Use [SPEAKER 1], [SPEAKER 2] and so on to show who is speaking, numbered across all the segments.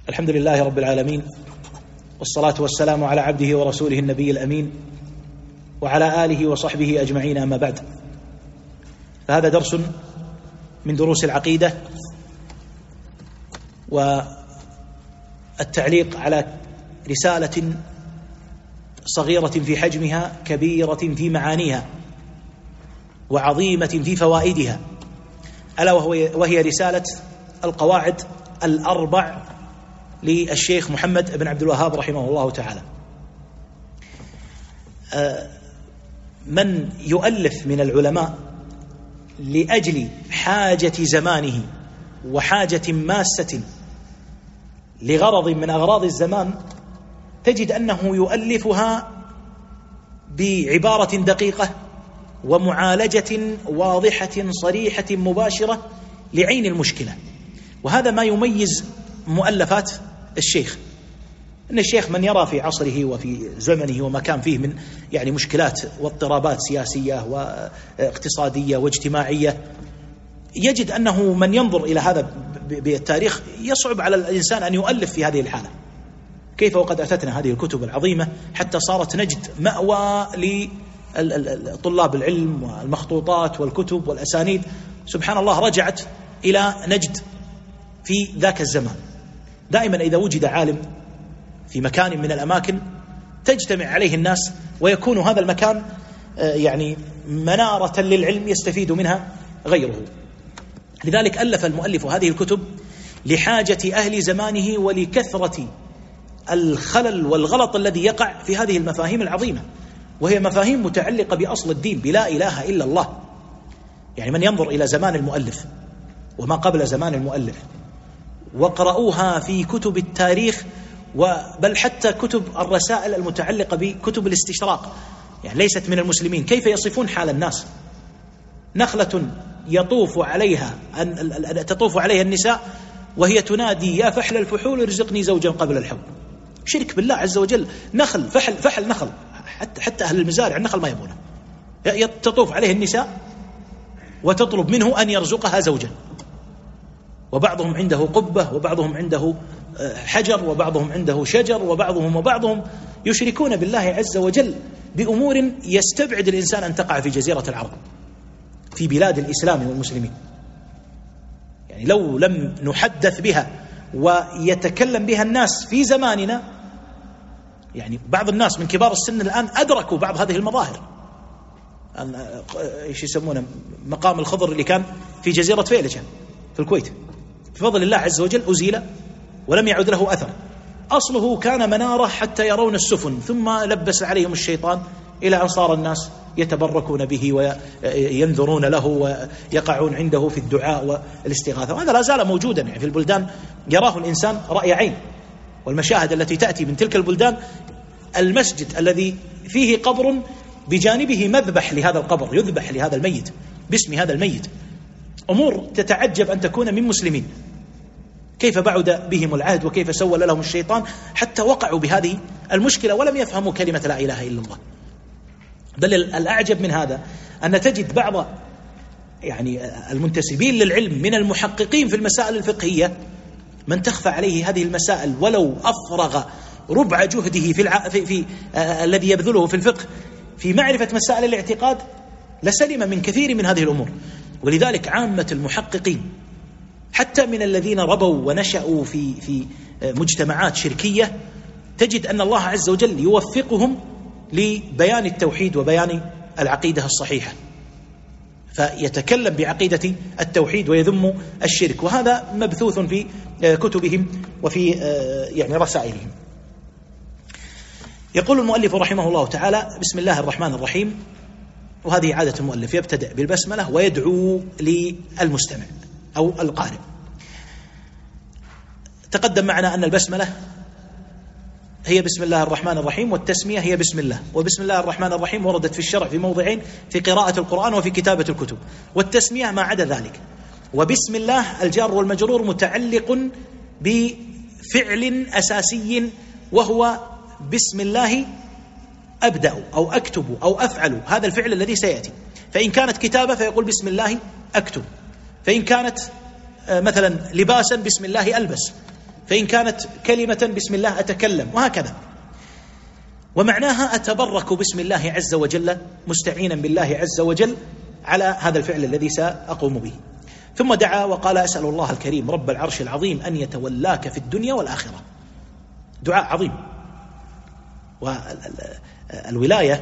[SPEAKER 1] الحمد لله رب العالمين، والصلاة والسلام على عبده ورسوله النبي الأمين وعلى آله وصحبه أجمعين، أما بعد. فهذا درس من دروس العقيدة والتعليق على رسالة صغيرة في حجمها، كبيرة في معانيها، وعظيمة في فوائدها، ألا وهي رسالة القواعد الأربع للشيخ محمد بن عبد الوهاب رحمه الله تعالى. من يؤلف من العلماء لأجل حاجة زمانه وحاجة ماسة لغرض من أغراض الزمان، تجد أنه يؤلفها بعبارة دقيقة ومعالجة واضحة صريحة مباشرة لعين المشكلة. وهذا ما يميز مؤلفات الشيخ، أن الشيخ من يرى في عصره وفي زمنه وما كان فيه من مشكلات واضطرابات سياسية واقتصادية واجتماعية، يجد أنه من ينظر إلى هذا بالتاريخ يصعب على الإنسان أن يؤلف في هذه الحالة. كيف وقد أتتنا هذه الكتب العظيمة حتى صارت نجد مأوى لطلاب العلم والمخطوطات والكتب والأسانيد. سبحان الله، رجعت إلى نجد في ذاك الزمان. دائما إذا وجد عالم في مكان من الأماكن تجتمع عليه الناس، ويكون هذا المكان منارة للعلم يستفيد منها غيره. لذلك ألف المؤلف هذه الكتب لحاجة أهل زمانه ولكثرة الخلل والغلط الذي يقع في هذه المفاهيم العظيمة، وهي مفاهيم متعلقة بأصل الدين، بلا إله إلا الله. من ينظر إلى زمان المؤلف وما قبل زمان المؤلف، وقرأوها في كتب التاريخ، بل حتى كتب الرسائل المتعلقة بكتب الاستشراق، ليست من المسلمين، كيف يصفون حال الناس. نخلة تطوف عليها النساء وهي تنادي يا فحل الفحول ارزقني زوجا قبل الحول. شرك بالله عز وجل. نخل، فحل نخل، حتى أهل المزارع النخل ما يبونه. تطوف عليه النساء وتطلب منه أن يرزقها زوجا، وبعضهم عنده قبة، وبعضهم عنده حجر، وبعضهم عنده شجر، وبعضهم يشركون بالله عز وجل بأمور يستبعد الإنسان أن تقع في جزيرة العرب في بلاد الإسلام والمسلمين. لو لم نحدث بها ويتكلم بها الناس في زماننا، بعض الناس من كبار السن الآن أدركوا بعض هذه المظاهر. إيش يسمونه، مقام الخضر اللي كان في جزيرة فيلجة في الكويت، بفضل الله عز وجل أزيل ولم يعد له أثر. أصله كان منارة حتى يرون السفن، ثم لبس عليهم الشيطان إلى أن صار الناس يتبركون به وينذرون له ويقعون عنده في الدعاء والاستغاثة. وهذا لا زال موجودا في البلدان يراه الإنسان رأي عين. والمشاهد التي تأتي من تلك البلدان، المسجد الذي فيه قبر بجانبه مذبح لهذا القبر، يذبح لهذا الميت باسم هذا الميت. أمور تتعجب أن تكون من مسلمين. كيف بعد بهم العهد وكيف سول لهم الشيطان حتى وقعوا بهذه المشكلة ولم يفهموا كلمة لا إله إلا الله. بل الأعجب من هذا أن تجد بعض المنتسبين للعلم من المحققين في المسائل الفقهية من تخفى عليه هذه المسائل، ولو أفرغ ربع جهده في الذي يبذله في الفقه في معرفة مسائل الاعتقاد لسلم من كثير من هذه الأمور. ولذلك عامة المحققين حتى من الذين ربوا ونشأوا في مجتمعات شركية، تجد أن الله عز وجل يوفقهم لبيان التوحيد وبيان العقيدة الصحيحة، فيتكلم بعقيدة التوحيد ويذم الشرك. وهذا مبثوث في كتبهم وفي رسائلهم. يقول المؤلف رحمه الله تعالى: بسم الله الرحمن الرحيم. وهذه عادة المؤلف، يبتدأ بالبسملة ويدعو للمستمع أو القارئ. تقدم معنا أن البسملة هي بسم الله الرحمن الرحيم، والتسمية هي بسم الله. وبسم الله الرحمن الرحيم وردت في الشرع في موضعين، في قراءة القرآن وفي كتابة الكتب، والتسمية ما عدا ذلك. وبسم الله الجار والمجرور متعلق بفعل أساسي، وهو بسم الله أبدأ أو أكتب أو أفعل، هذا الفعل الذي سيأتي. فإن كانت كتابة فيقول بسم الله أكتب، فإن كانت مثلا لباسا بسم الله ألبس، فإن كانت كلمة بسم الله أتكلم، وهكذا. ومعناها أتبرك باسم الله عز وجل مستعينا بالله عز وجل على هذا الفعل الذي سأقوم به. ثم دعا وقال: أسأل الله الكريم رب العرش العظيم أن يتولاك في الدنيا والآخرة. دعاء عظيم. والولاية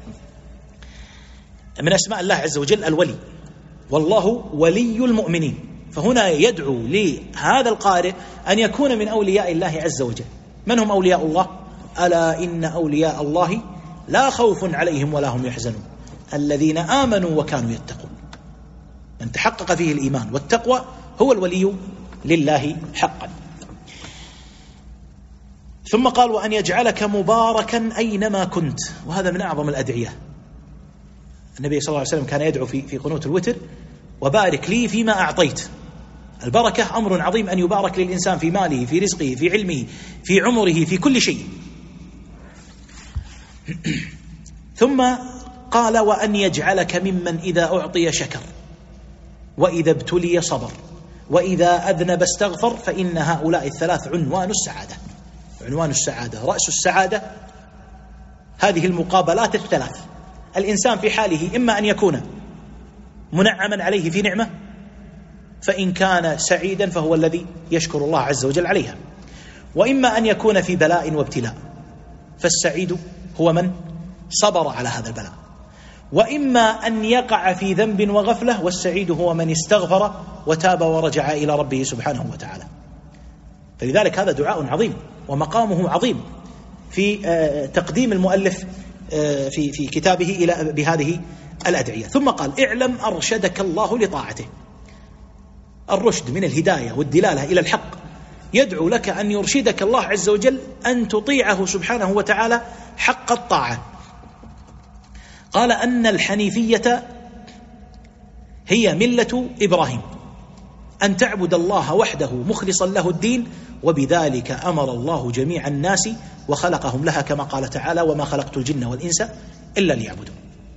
[SPEAKER 1] من أسماء الله عز وجل الولي، والله ولي المؤمنين. فهنا يدعو لهذا القارئ أن يكون من أولياء الله عز وجل. من هم أولياء الله؟ ألا إن أولياء الله لا خوف عليهم ولا هم يحزنون الذين آمنوا وكانوا يتقون. من تحقق فيه الإيمان والتقوى هو الولي لله حقا. ثم قال: وأن يجعلك مباركا أينما كنت. وهذا من أعظم الأدعية. النبي صلى الله عليه وسلم كان يدعو في قنوت الوتر: وبارك لي فيما أعطيت. البركة أمر عظيم، أن يبارك للإنسان في ماله، في رزقه، في علمه، في عمره، في كل شيء. ثم قال: وأن يجعلك ممن إذا أعطي شكر، وإذا ابتلي صبر، وإذا أذنب استغفر، فإن هؤلاء الثلاث عنوان السعادة. عنوان السعادة، رأس السعادة، هذه المقابلات الثلاث. الإنسان في حاله إما أن يكون منعما عليه في نعمة، فإن كان سعيدا فهو الذي يشكر الله عز وجل عليها، وإما أن يكون في بلاء وابتلاء، فالسعيد هو من صبر على هذا البلاء، وإما أن يقع في ذنب وغفلة، والسعيد هو من استغفر وتاب ورجع إلى ربه سبحانه وتعالى. فلذلك هذا دعاء عظيم ومقامه عظيم في تقديم المؤلف في كتابه بهذه الأدعية. ثم قال: اعلم أرشدك الله لطاعته. الرشد من الهداية والدلالة إلى الحق، يدعو لك أن يرشدك الله عز وجل أن تطيعه سبحانه وتعالى حق الطاعة. قال: أن الحنيفية هي ملة إبراهيم، أن تعبد الله وحده مخلصا له الدين، وبذلك أمر الله جميع الناس وخلقهم لها، كما قال تعالى: وما خلقت الجن والإنس إلا ليعبدون.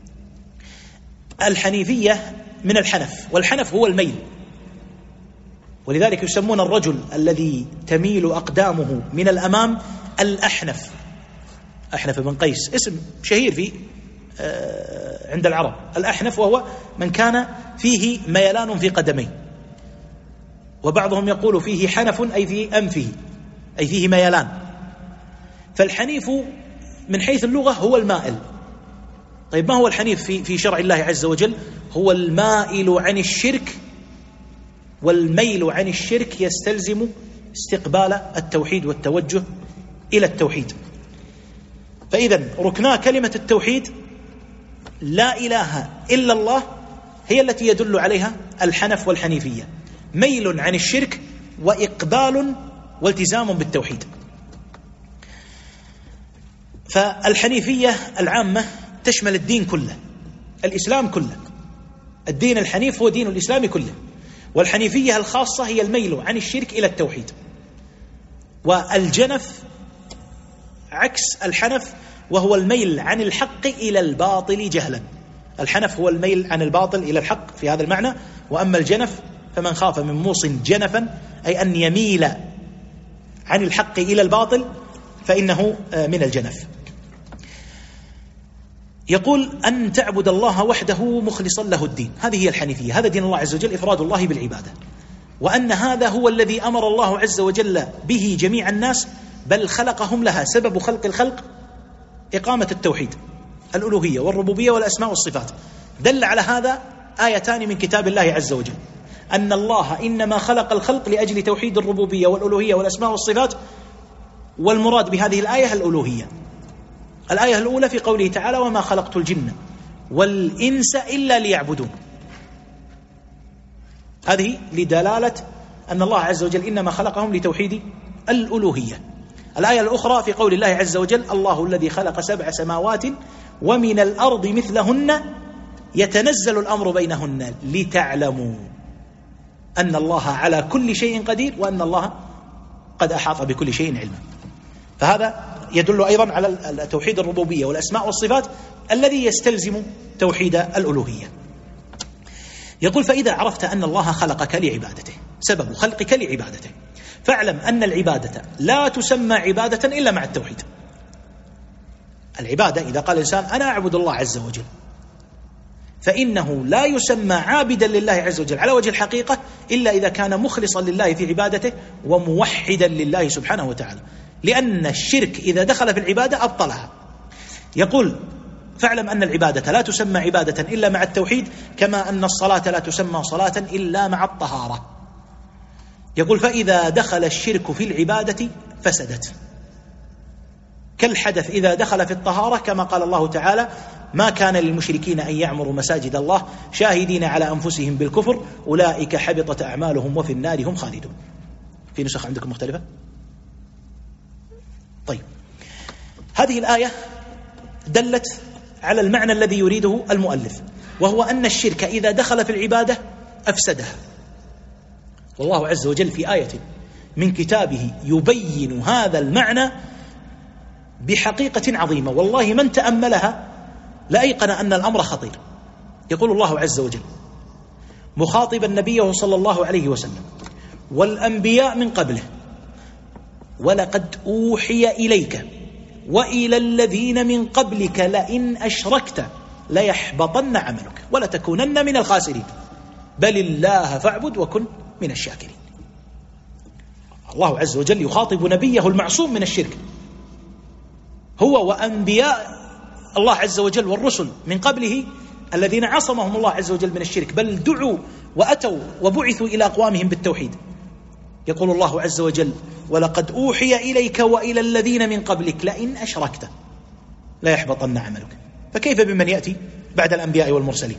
[SPEAKER 1] الحنيفية من الحنف، والحنف هو الميل، ولذلك يسمون الرجل الذي تميل أقدامه من الأمام الأحنف. أحنف بن قيس اسم شهير في عند العرب، الأحنف، وهو من كان فيه ميلان في قدميه، وبعضهم يقول فيه حنف أي في أنفه، أي فيه ميلان. فالحنيف من حيث اللغة هو المائل. طيب ما هو الحنيف في شرع الله عز وجل؟ هو المائل عن الشرك، والميل عن الشرك يستلزم استقبال التوحيد والتوجه إلى التوحيد. فإذا ركنا كلمة التوحيد لا إله إلا الله هي التي يدل عليها الحنف والحنيفية، ميل عن الشرك وإقبال والتزام بالتوحيد. فالحنيفية العامة تشمل الدين كله، الإسلام كله. الدين الحنيف هو دين الإسلام كله، والحنيفية الخاصة هي الميل عن الشرك إلى التوحيد. والجنف عكس الحنف، وهو الميل عن الحق إلى الباطل جهلا. الحنف هو الميل عن الباطل إلى الحق في هذا المعنى، وأما الجنف فمن خاف من موص جنفا، أي أن يميل عن الحق إلى الباطل، فإنه من الجنف. يقول: أن تعبد الله وحده مخلصا له الدين، هذه هي الحنيفية، هذا دين الله عز وجل، إفراد الله بالعبادة، وأن هذا هو الذي أمر الله عز وجل به جميع الناس، بل خلقهم لها. سبب خلق الخلق إقامة التوحيد، الألوهية والربوبية والأسماء والصفات. دل على هذا آيتان من كتاب الله عز وجل، أن الله إنما خلق الخلق لأجل توحيد الربوبية والألوهية والأسماء والصفات، والمراد بهذه الآية الألوهية. الآية الأولى في قوله تعالى: وما خلقت الجن والإنس إلا ليعبدون، هذه لدلالة أن الله عز وجل إنما خلقهم لتوحيد الألوهية. الآية الأخرى في قول الله عز وجل: الله الذي خلق 7 سماوات ومن الأرض مثلهن يتنزل الأمر بينهن لتعلموا أن الله على كل شيء قدير وأن الله قد أحاط بكل شيء علما. فهذا يدل أيضا على توحيد الربوبية والأسماء والصفات الذي يستلزم توحيد الألوهية. يقول: فإذا عرفت أن الله خلقك لعبادته، سبب خلقك لعبادته، فاعلم أن العبادة لا تسمى عبادة إلا مع التوحيد. العبادة إذا قال الإنسان أنا أعبد الله عز وجل، فإنه لا يسمى عابدا لله عز وجل على وجه الحقيقة إلا إذا كان مخلصا لله في عبادته وموحدا لله سبحانه وتعالى، لأن الشرك إذا دخل في العبادة أبطلها. يقول فاعلم أن العبادة لا تسمى عبادة إلا مع التوحيد، كما أن الصلاة لا تسمى صلاة إلا مع الطهارة. يقول فإذا دخل الشرك في العبادة فسدت، كالحدث إذا دخل في الطهارة، كما قال الله تعالى ما كان للمشركين أن يعمروا مساجد الله شاهدين على أنفسهم بالكفر أولئك حبطت أعمالهم وفي النار هم خالدون. في نسخ عندكم مختلفة؟ طيب، هذه الآية دلت على المعنى الذي يريده المؤلف، وهو أن الشرك إذا دخل في العبادة أفسدها. والله عز وجل في آية من كتابه يبين هذا المعنى بحقيقة عظيمة، والله من تأملها لأيقن أن الأمر خطير. يقول الله عز وجل مخاطبا نبيه صلى الله عليه وسلم والأنبياء من قبله: ولقد أوحي إليك وإلى الذين من قبلك لئن أشركت ليحبطن عملك ولتكونن من الخاسرين بل الله فاعبد وكن من الشاكرين. الله عز وجل يخاطب نبيه المعصوم من الشرك، هو وأنبياء الله عز وجل والرسل من قبله الذين عصمهم الله عز وجل من الشرك، بل دعوا وأتوا وبعثوا إلى أقوامهم بالتوحيد. يقول الله عز وجل ولقد أوحي إليك وإلى الذين من قبلك لئن أشركت لا يحبطن عملك. فكيف بمن يأتي بعد الأنبياء والمرسلين؟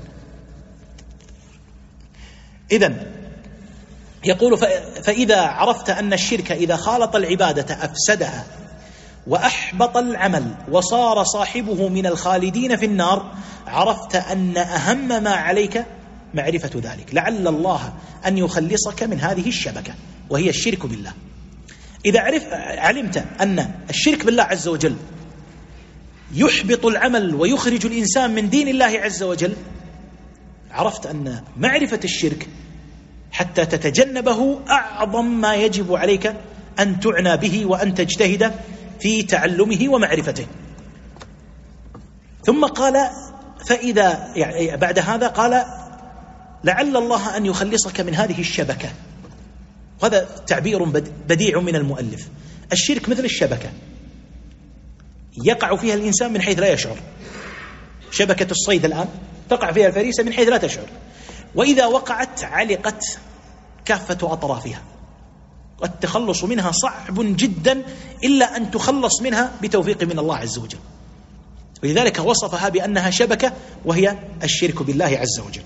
[SPEAKER 1] إذن يقول فإذا عرفت أن الشرك إذا خالط العبادة أفسدها وأحبط العمل وصار صاحبه من الخالدين في النار، عرفت أن أهم ما عليك معرفة ذلك، لعل الله أن يخلصك من هذه الشبكة وهي الشرك بالله. إذا علمت أن الشرك بالله عز وجل يحبط العمل ويخرج الإنسان من دين الله عز وجل، عرفت أن معرفة الشرك حتى تتجنبه أعظم ما يجب عليك أن تعنى به وأن تجتهد في تعلمه ومعرفته. ثم قال فإذا يعني بعد هذا قال لعل الله أن يخلصك من هذه الشبكة. وهذا تعبير بديع من المؤلف. الشرك مثل الشبكة يقع فيها الإنسان من حيث لا يشعر. شبكة الصيد الآن تقع فيها الفريسة من حيث لا تشعر، وإذا وقعت علقت كافة أطرافها، والتخلص منها صعب جدا إلا أن تخلص منها بتوفيق من الله عز وجل. ولذلك وصفها بأنها شبكة وهي الشرك بالله عز وجل.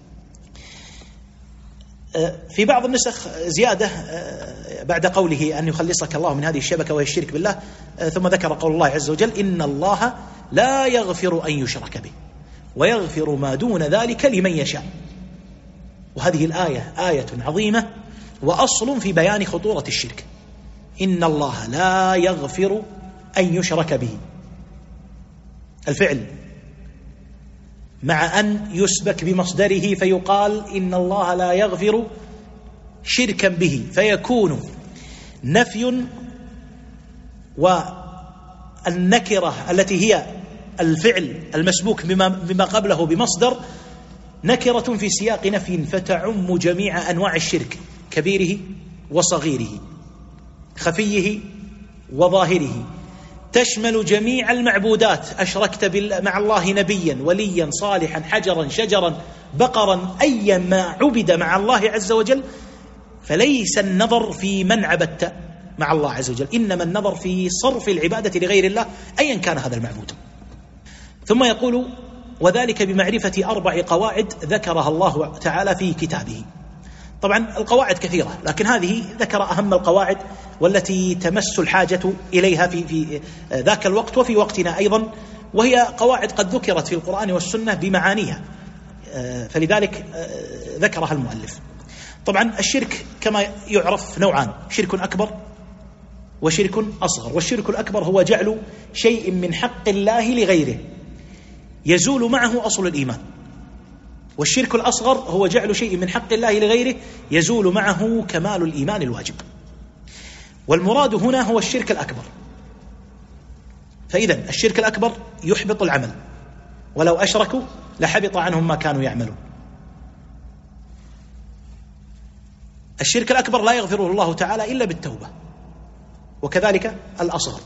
[SPEAKER 1] في بعض النسخ زيادة بعد قوله أن يخلصك الله من هذه الشبكة وهي الشرك بالله، ثم ذكر قول الله عز وجل إن الله لا يغفر أن يشرك به ويغفر ما دون ذلك لمن يشاء. وهذه الآية آية عظيمة وأصل في بيان خطورة الشرك. إن الله لا يغفر أن يشرك به، الفعل مع أن يسبك بمصدره فيقال إن الله لا يغفر شركا به، فيكون نفي، والنكرة التي هي الفعل المسبوك بما قبله بمصدر نكرة في سياق نفي فتعم جميع أنواع الشرك، كبيره وصغيره، خفيه وظاهره، تشمل جميع المعبودات. أشركت مع الله نبيا وليا صالحا حجرا شجرا بقرا، أي ما عبد مع الله عز وجل، فليس النظر في من عبدت مع الله عز وجل، إنما النظر في صرف العبادة لغير الله أيا كان هذا المعبود. ثم يقول وذلك بمعرفة 4 قواعد ذكرها الله تعالى في كتابه. طبعا القواعد كثيرة، لكن هذه ذكر أهم القواعد والتي تمس الحاجة إليها في ذاك الوقت وفي وقتنا أيضا، وهي قواعد قد ذكرت في القرآن والسنة بمعانيها، فلذلك ذكرها المؤلف. طبعا الشرك كما يعرف نوعان: شرك أكبر وشرك أصغر. والشرك الأكبر هو جعل شيء من حق الله لغيره يزول معه أصل الإيمان، والشرك الأصغر هو جعل شيء من حق الله لغيره يزول معه كمال الإيمان الواجب. والمراد هنا هو الشرك الأكبر. فإذا الشرك الأكبر يحبط العمل، ولو أشركوا لحبط عنهم ما كانوا يعملون. الشرك الأكبر لا يغفره الله تعالى إلا بالتوبة، وكذلك الأصغر.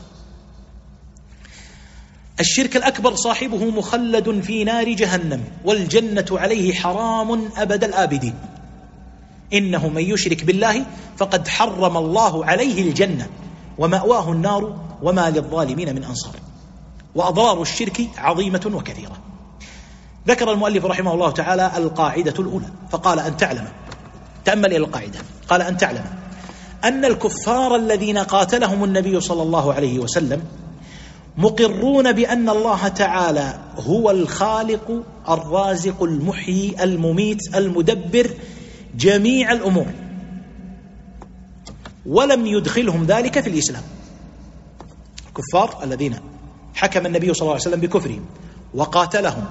[SPEAKER 1] الشرك الأكبر صاحبه مخلد في نار جهنم، والجنة عليه حرام أبد الآبدين. إنه من يشرك بالله فقد حرم الله عليه الجنة ومأواه النار وما للظالمين من أنصار. وأضرار الشرك عظيمة وكثيرة. ذكر المؤلف رحمه الله تعالى القاعدة الأولى فقال أن تعلم، تأمل إلى القاعدة، قال أن تعلم أن الكفار الذين قاتلهم النبي صلى الله عليه وسلم مقرون بأن الله تعالى هو الخالق الرازق المحيي المميت المدبر جميع الأمور، ولم يدخلهم ذلك في الإسلام. الكفار الذين حكم النبي صلى الله عليه وسلم بكفرهم وقاتلهم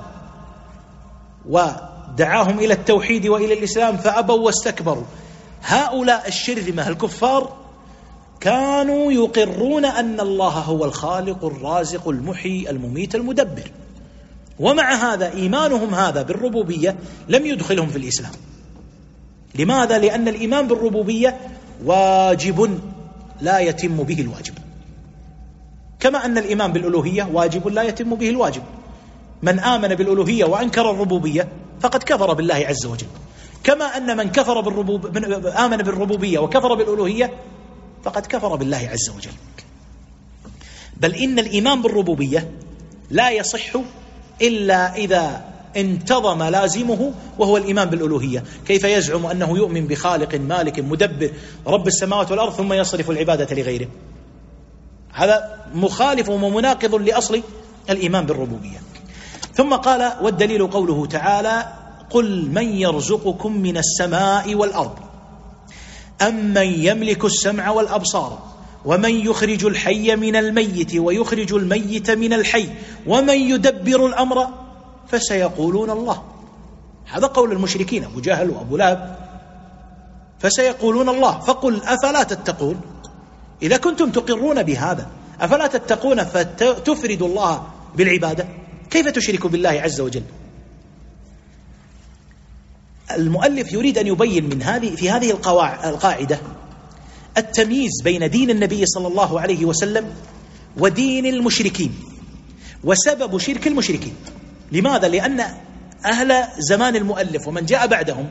[SPEAKER 1] ودعاهم إلى التوحيد وإلى الإسلام فأبوا واستكبروا، هؤلاء الشرذمة الكفار كانوا يقرون أن الله هو الخالق الرازق المحيي المميت المدبر، ومع هذا إيمانهم هذا بالربوبية لم يدخلهم في الإسلام. لماذا؟ لأن الإيمان بالربوبية واجب لا يتم به الواجب، كما أن الإيمان بالألوهية واجب لا يتم به الواجب. من آمن بالألوهية وأنكر الربوبية فقد كفر بالله عز وجل، كما أن من آمن بالربوبية وكفر بالألوهية فقد كفر بالله عز وجل. بل إن الإيمان بالربوبية لا يصح إلا إذا انتظم لازمه وهو الإيمان بالألوهية. كيف يزعم أنه يؤمن بخالق مالك مدبر رب السماوات والأرض ثم يصرف العبادة لغيره؟ هذا مخالف ومناقض لأصل الإيمان بالربوبية. ثم قال والدليل قوله تعالى قل من يرزقكم من السماء والأرض أمن يملك السمع والأبصار ومن يخرج الحي من الميت ويخرج الميت من الحي ومن يدبر الأمر فسيقولون الله. هذا قول المشركين أبو جهل وأبو لهب، فسيقولون الله. فقل أفلا تتقون؟ إذا كنتم تقرون بهذا أفلا تتقون فتفردوا الله بالعبادة؟ كيف تشركوا بالله عز وجل؟ المؤلف يريد أن يبين في هذه القاعدة التمييز بين دين النبي صلى الله عليه وسلم ودين المشركين وسبب شرك المشركين. لماذا؟ لأن أهل زمان المؤلف ومن جاء بعدهم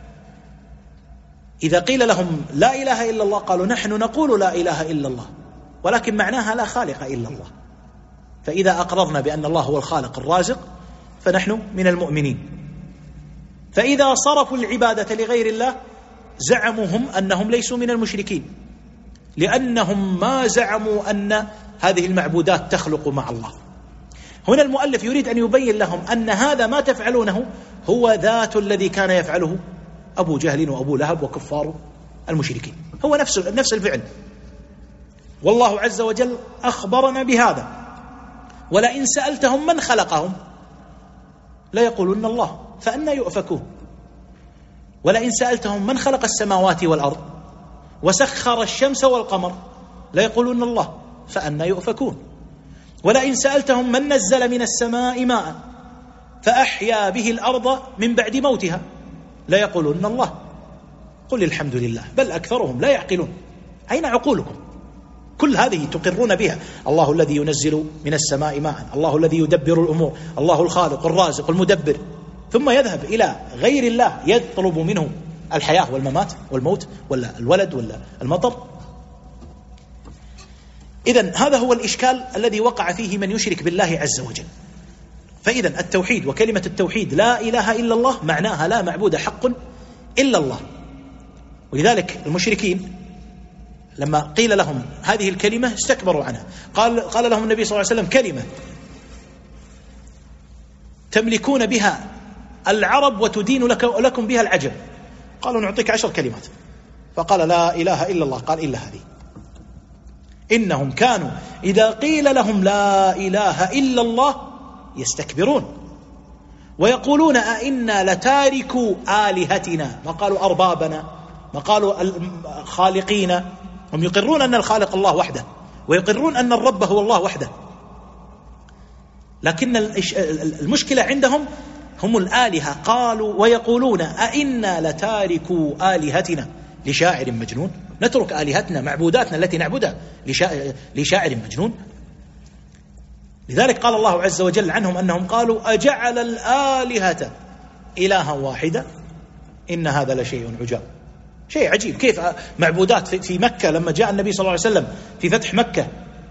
[SPEAKER 1] إذا قيل لهم لا إله إلا الله قالوا نحن نقول لا إله إلا الله، ولكن معناها لا خالق إلا الله. فإذا أقررنا بأن الله هو الخالق الرازق فنحن من المؤمنين. فإذا صرفوا العبادة لغير الله زعموا هم أنهم ليسوا من المشركين، لأنهم ما زعموا أن هذه المعبودات تخلق مع الله. هنا المؤلف يريد أن يبين لهم أن هذا ما تفعلونه هو ذات الذي كان يفعله أبو جهل وأبو لهب وكفار المشركين، هو نفس الفعل. والله عز وجل أخبرنا بهذا، ولئن سألتهم من خلقهم لا يقولون الله فأنا يؤفكون. ولئن سألتهم من خلق السماوات والأرض وسخر الشمس والقمر لا يقولون الله فأنا يؤفكون. ولئن سألتهم من نزل من السماء ماء فأحيا به الأرض من بعد موتها لا يقولون الله قل الحمد لله بل أكثرهم لا يعقلون. أين عقولكم؟ كل هذه تقرون بها. الله الذي ينزل من السماء ماء، الله الذي يدبر الأمور، الله الخالق الرازق المدبر، ثم يذهب إلى غير الله يطلب منه الحياة والممات والموت ولا الولد ولا المطر. إذن هذا هو الإشكال الذي وقع فيه من يشرك بالله عز وجل. فإذن التوحيد وكلمة التوحيد لا إله إلا الله معناها لا معبود حق إلا الله. ولذلك المشركين لما قيل لهم هذه الكلمة استكبروا عنها. قال لهم النبي صلى الله عليه وسلم كلمة تملكون بها العرب وتدين لكم بها العجم. قالوا نعطيك 10 كلمات. فقال لا إله إلا الله، قال إلا هذه. إنهم كانوا إذا قيل لهم لا إله إلا الله يستكبرون ويقولون أئنا لتاركوا آلهتنا، ما قالوا أربابنا، ما قالوا خالقين، هم يقرون أن الخالق الله وحده، ويقرون أن الرب هو الله وحده، لكن المشكلة عندهم هم الآلهة. قالوا ويقولون أئنا لتاركوا آلهتنا لشاعر مجنون، نترك آلهتنا معبوداتنا التي نعبدها لشاعر مجنون. لذلك قال الله عز وجل عنهم أنهم قالوا أجعل الآلهة إلها واحدة إن هذا لشيء عجاب. شيء عجيب، كيف معبودات في مكة لما جاء النبي صلى الله عليه وسلم في فتح مكة،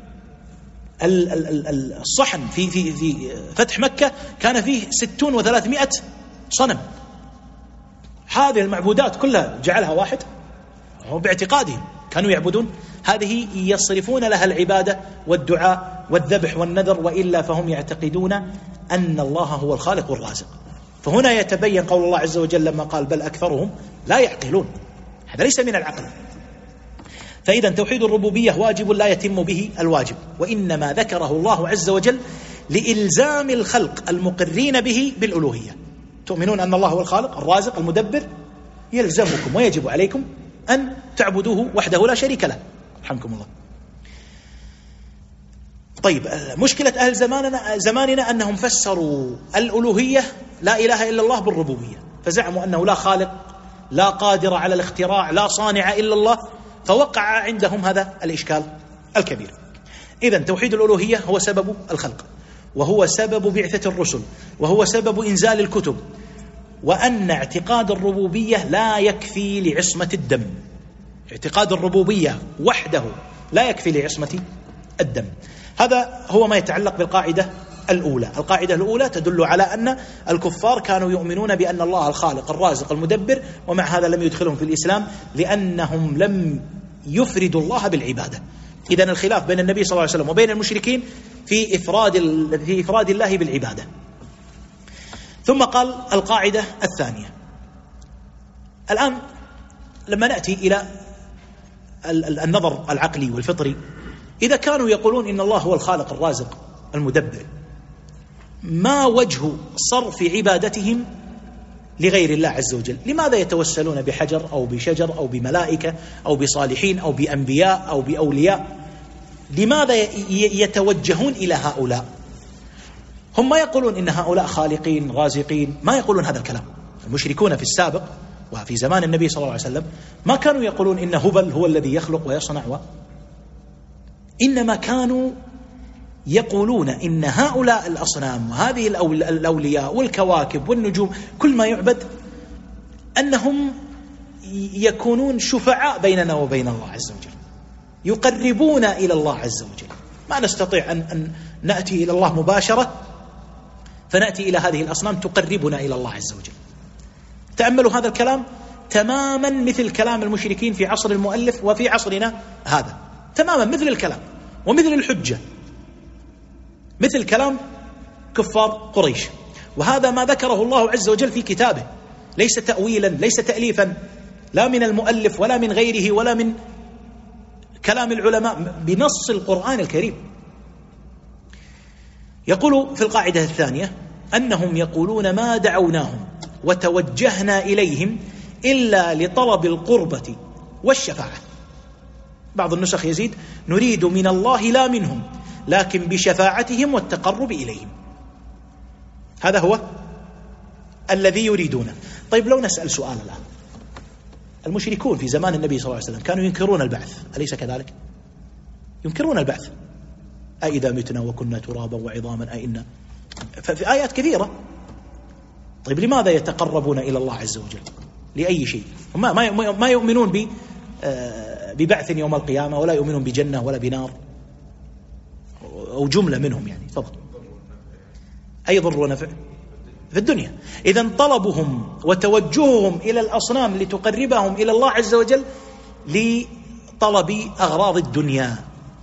[SPEAKER 1] الصحن في فتح مكة كان فيه 60 و300 صنم، هذه المعبودات كلها جعلها واحد، هم باعتقادهم كانوا يعبدون هذه يصرفون لها العبادة والدعاء والذبح والنذر، وإلا فهم يعتقدون أن الله هو الخالق والرازق. فهنا يتبين قول الله عز وجل لما قال بل أكثرهم لا يعقلون، هذا ليس من العقل. فإذا توحيد الربوبية واجب لا يتم به الواجب، وإنما ذكره الله عز وجل لإلزام الخلق المقرين به بالألوهية. تؤمنون أن الله هو الخالق الرازق المدبر، يلزمكم ويجب عليكم أن تعبدوه وحده لا شريك له. رحمكم الله. طيب، مشكلة أهل زماننا أنهم فسروا الألوهية لا إله إلا الله بالربوبية، فزعموا أنه لا خالق لا قادر على الاختراع لا صانع إلا الله، فوقع عندهم هذا الإشكال الكبير. إذن توحيد الألوهية هو سبب الخلق، وهو سبب بعثة الرسل، وهو سبب إنزال الكتب، وأن اعتقاد الربوبية لا يكفي لعصمة الدم. اعتقاد الربوبية وحده لا يكفي لعصمة الدم. هذا هو ما يتعلق بالقاعدة الأولى. القاعدة الأولى تدل على أن الكفار كانوا يؤمنون بأن الله الخالق الرازق المدبر، ومع هذا لم يدخلهم في الإسلام لأنهم لم يفردوا الله بالعبادة. إذن الخلاف بين النبي صلى الله عليه وسلم وبين المشركين في إفراد الله بالعبادة. ثم قال القاعدة الثانية. الآن لما نأتي إلى النظر العقلي والفطري، إذا كانوا يقولون إن الله هو الخالق الرازق المدبر، ما وجه صرف عبادتهم لغير الله عز وجل؟ لماذا يتوسلون بحجر أو بشجر أو بملائكة أو بصالحين أو بأنبياء أو بأولياء؟ لماذا يتوجهون إلى هؤلاء؟ هم ما يقولون إن هؤلاء خالقين رازقين، ما يقولون هذا الكلام. المشركون في السابق وفي زمان النبي صلى الله عليه وسلم ما كانوا يقولون إن هبل هو الذي يخلق ويصنع، إنما كانوا يقولون إن هؤلاء الأصنام وهذه الأولياء والكواكب والنجوم كل ما يعبد أنهم يكونون شفعاء بيننا وبين الله عز وجل، يقربون إلى الله عز وجل. ما نستطيع أن نأتي إلى الله مباشرة، فنأتي إلى هذه الأصنام تقربنا إلى الله عز وجل. تأملوا هذا الكلام تماما مثل كلام المشركين في عصر المؤلف وفي عصرنا هذا، تماما مثل الكلام ومثل الحجة، مثل كلام كفار قريش. وهذا ما ذكره الله عز وجل في كتابه، ليس تأويلا ليس تأليفا، لا من المؤلف ولا من غيره ولا من كلام العلماء، بنص القرآن الكريم. يقول في القاعدة الثانية أنهم يقولون ما دعوناهم وتوجهنا إليهم إلا لطلب القربة والشفاعة. بعض النسخ يزيد نريد من الله لا منهم لكن بشفاعتهم والتقرب إليهم. هذا هو الذي يريدونه. طيب، لو نسأل سؤال الآن، المشركون في زمان النبي صلى الله عليه وسلم كانوا ينكرون البعث، أليس كذلك؟ ينكرون البعث، أئذا متنا وكنا ترابا وعظاما أئنا، ففي آيات كثيرة. طيب، لماذا يتقربون إلى الله عز وجل؟ لأي شيء؟ ما يؤمنون ببعث يوم القيامة، ولا يؤمنون بجنة ولا بنار، أو جملة منهم يعني. تفضل. أي ضر ونفع في الدنيا. إذن طلبهم وتوجههم إلى الأصنام لتقربهم إلى الله عز وجل لطلب أغراض الدنيا.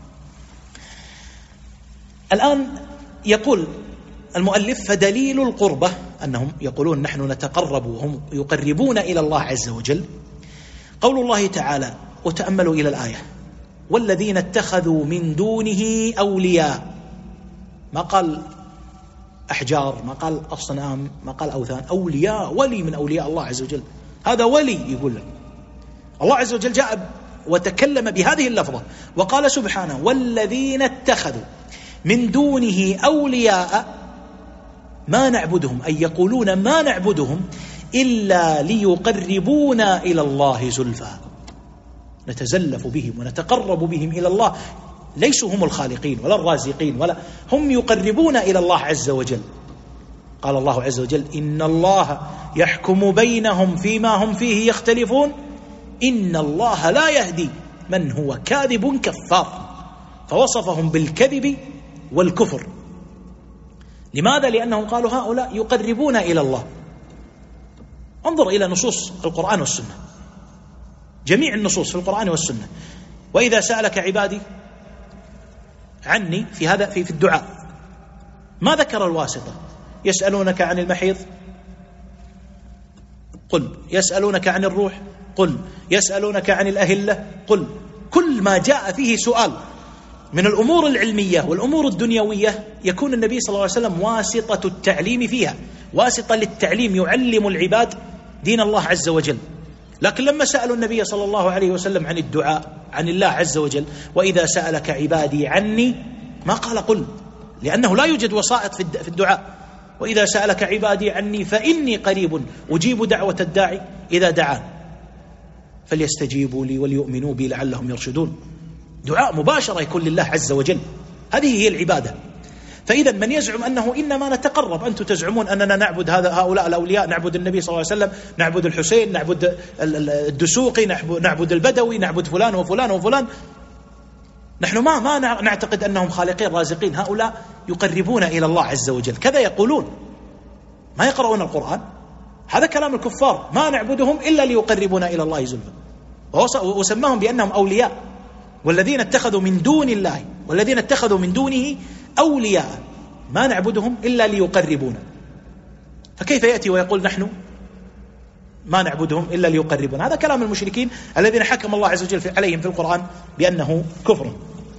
[SPEAKER 1] الآن يقول المؤلف فدليل القربة أنهم يقولون نحن نتقرب وهم يقربون إلى الله عز وجل قول الله تعالى، وتأملوا إلى الآية، والذين اتخذوا من دونه أولياء. ما قال أحجار، ما قال أصنام، ما قال أوثان، أولياء، ولي من أولياء الله عز وجل، هذا ولي. يقول الله عز وجل جاء وتكلم بهذه اللفظة وقال سبحانه: والذين اتخذوا من دونه أولياء ما نعبدهم، أي يقولون ما نعبدهم إلا ليقربونا إلى الله زلفى، نتزلف بهم ونتقرب بهم إلى الله، ليسوا هم الخالقين ولا الرازقين، ولا هم يقربون إلى الله عز وجل. قال الله عز وجل: إن الله يحكم بينهم فيما هم فيه يختلفون إن الله لا يهدي من هو كاذب كفار. فوصفهم بالكذب والكفر. لماذا؟ لأنهم قالوا هؤلاء يقربون إلى الله. انظر إلى نصوص القرآن والسنة، جميع النصوص في القرآن والسنة. وإذا سألك عبادي عني في هذا في الدعاء ما ذكر الواسطة. يسألونك عن المحيض قل، يسألونك عن الروح قل، يسألونك عن الأهلة قل. كل ما جاء فيه سؤال من الأمور العلمية والأمور الدنيوية يكون النبي صلى الله عليه وسلم واسطة التعليم فيها، واسطة للتعليم، يعلم العباد دين الله عز وجل. لكن لما سألوا النبي صلى الله عليه وسلم عن الدعاء عن الله عز وجل: وإذا سألك عبادي عني، ما قال قل، لأنه لا يوجد وسائط في الدعاء. وإذا سألك عبادي عني فإني قريب أجيب دعوة الداعي إذا دعان فليستجيبوا لي وليؤمنوا بي لعلهم يرشدون. دعاء مباشرة يكون لله عز وجل، هذه هي العبادة. فإذا من يزعم أنه إنما نتقرب، أنتم تزعمون أننا نعبد هؤلاء الأولياء، نعبد النبي صلى الله عليه وسلم، نعبد الحسين، نعبد الدسوقي، نعبد البدوي، نعبد فلان وفلان وفلان. نحن ما نعتقد أنهم خالقين رازقين، هؤلاء يقربون إلى الله عز وجل، كذا يقولون، ما يقرؤون القرآن. هذا كلام الكفار: ما نعبدهم إلا ليقربونا إلى الله زلفى. وسماهم بأنهم أولياء، والذين اتخذوا من دون الله، والذين اتخذوا من دونه أولياء ما نعبدهم إلا ليقربونا. فكيف يأتي ويقول نحن ما نعبدهم إلا ليقربونا؟ هذا كلام المشركين الذين حكم الله عز وجل عليهم في القرآن بأنه كفر.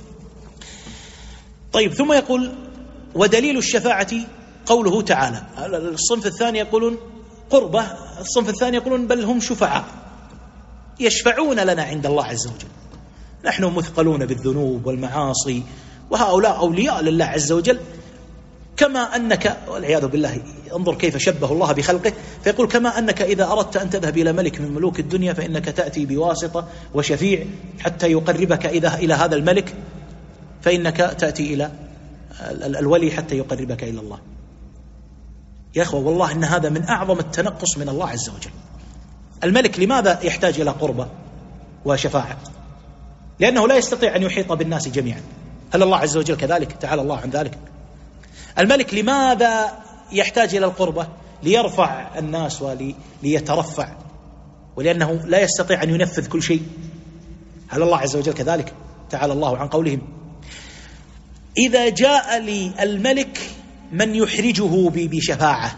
[SPEAKER 1] طيب، ثم يقول: ودليل الشفاعة قوله تعالى. الصنف الثاني يقولون قربة، الصنف الثاني يقولون بل هم شفعاء يشفعون لنا عند الله عز وجل. نحن مثقلون بالذنوب والمعاصي، وهؤلاء أولياء لله عز وجل. كما أنك، والعياذ بالله، انظر كيف شبه الله بخلقه، فيقول: كما أنك إذا أردت أن تذهب إلى ملك من ملوك الدنيا فإنك تأتي بواسطة وشفيع حتى يقربك إلى هذا الملك، فإنك تأتي إلى الولي حتى يقربك إلى الله. يا أخوة، والله إن هذا من أعظم التنقص من الله عز وجل. الملك لماذا يحتاج إلى قربة وشفاعة؟ لأنه لا يستطيع أن يحيط بالناس جميعا. هل الله عز وجل كذلك؟ تعالى الله عن ذلك. الملك لماذا يحتاج إلى القربة؟ ليرفع الناس وليترفع، ولأنه لا يستطيع أن ينفذ كل شيء. هل الله عز وجل كذلك؟ تعالى الله عن قولهم. إذا جاء لي الملك من يحرجه بشفاعة،